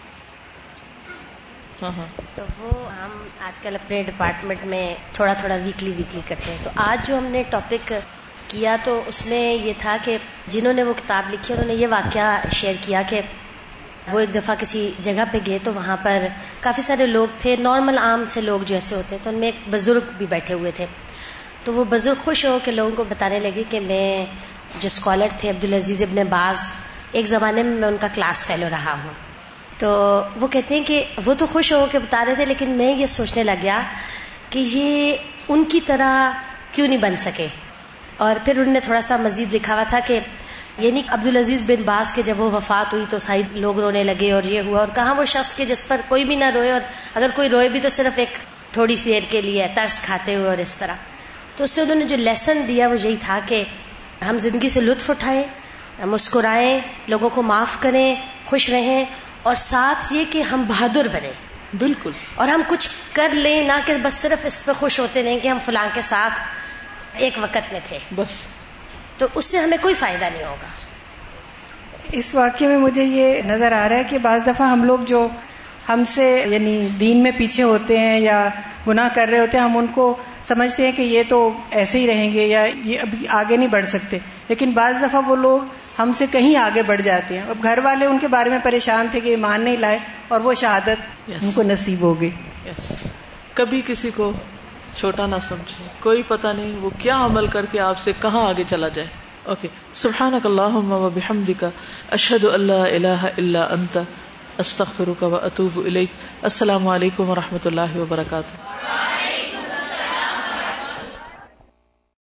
Speaker 4: تو وہ ہم آج کل اپنے ڈپارٹمنٹ میں تھوڑا ویکلی کرتے ہیں. تو آج جو ہم نے ٹاپک کیا تو اس میں یہ تھا کہ جنہوں نے وہ کتاب لکھی انہوں نے یہ واقعہ شیئر کیا کہ وہ ایک دفعہ کسی جگہ پہ گئے تو وہاں پر کافی سارے لوگ تھے، نارمل عام سے لوگ جیسے ہوتے ہیں، تو ان میں ایک بزرگ بھی بیٹھے ہوئے تھے. تو وہ بزرگ خوش ہو کے لوگوں کو بتانے لگے کہ میں جو اسکالر تھے عبدالعزیز ابن باز، ایک زمانے میں ان کا کلاس فیلو رہا ہوں. تو وہ کہتے ہیں کہ وہ تو خوش ہو کے بتا رہے تھے، لیکن میں یہ سوچنے لگ گیا کہ یہ ان کی طرح کیوں نہیں بن سکے. اور پھر انہوں نے تھوڑا سا مزید لکھا ہوا تھا کہ یعنی عبدالعزیز بن باز کے جب وہ وفات ہوئی تو سارے لوگ رونے لگے اور یہ ہوا، اور کہاں وہ شخص کے جس پر کوئی بھی نہ روئے، اور اگر کوئی روئے بھی تو صرف ایک تھوڑی سی دیر کے لیے ترس کھاتے ہوئے اور اس طرح. تو اس سے انہوں نے جو لیسن دیا وہ یہی تھا کہ ہم زندگی سے لطف اٹھائیں، مسکرائیں، لوگوں کو معاف کریں، خوش رہیں، اور ساتھ یہ کہ ہم بہادر بنیں.
Speaker 1: بالکل.
Speaker 4: اور ہم کچھ کر لیں، نہ کہ بس صرف اس پہ خوش ہوتے رہیں کہ ہم فلاں کے ساتھ ایک وقت میں تھے
Speaker 1: بس،
Speaker 4: تو اس سے ہمیں کوئی فائدہ نہیں ہوگا.
Speaker 17: اس واقعے میں مجھے یہ نظر آ رہا ہے کہ بعض دفعہ ہم لوگ جو ہم سے یعنی دین میں پیچھے ہوتے ہیں یا گناہ کر رہے ہوتے ہیں، ہم ان کو سمجھتے ہیں کہ یہ تو ایسے ہی رہیں گے یا یہ ابھی آگے نہیں بڑھ سکتے، لیکن بعض دفعہ وہ لوگ ہم سے کہیں آگے بڑھ جاتے ہیں. اب گھر والے ان کے بارے میں پریشان تھے کہ ایمان نہیں لائے، اور وہ شہادت ان کو نصیب ہو گئی.
Speaker 1: کبھی کسی کو چھوٹا نہ سمجھے، کوئی پتہ نہیں وہ کیا عمل کر کے آپ سے کہاں آگے چلا جائے. اوکے، سبحانک اللہم و بحمدک، اشہد ان لا الہ الا انت، استغفرک و اتوب الیک. السلام علیکم و رحمۃ اللہ وبرکاتہ.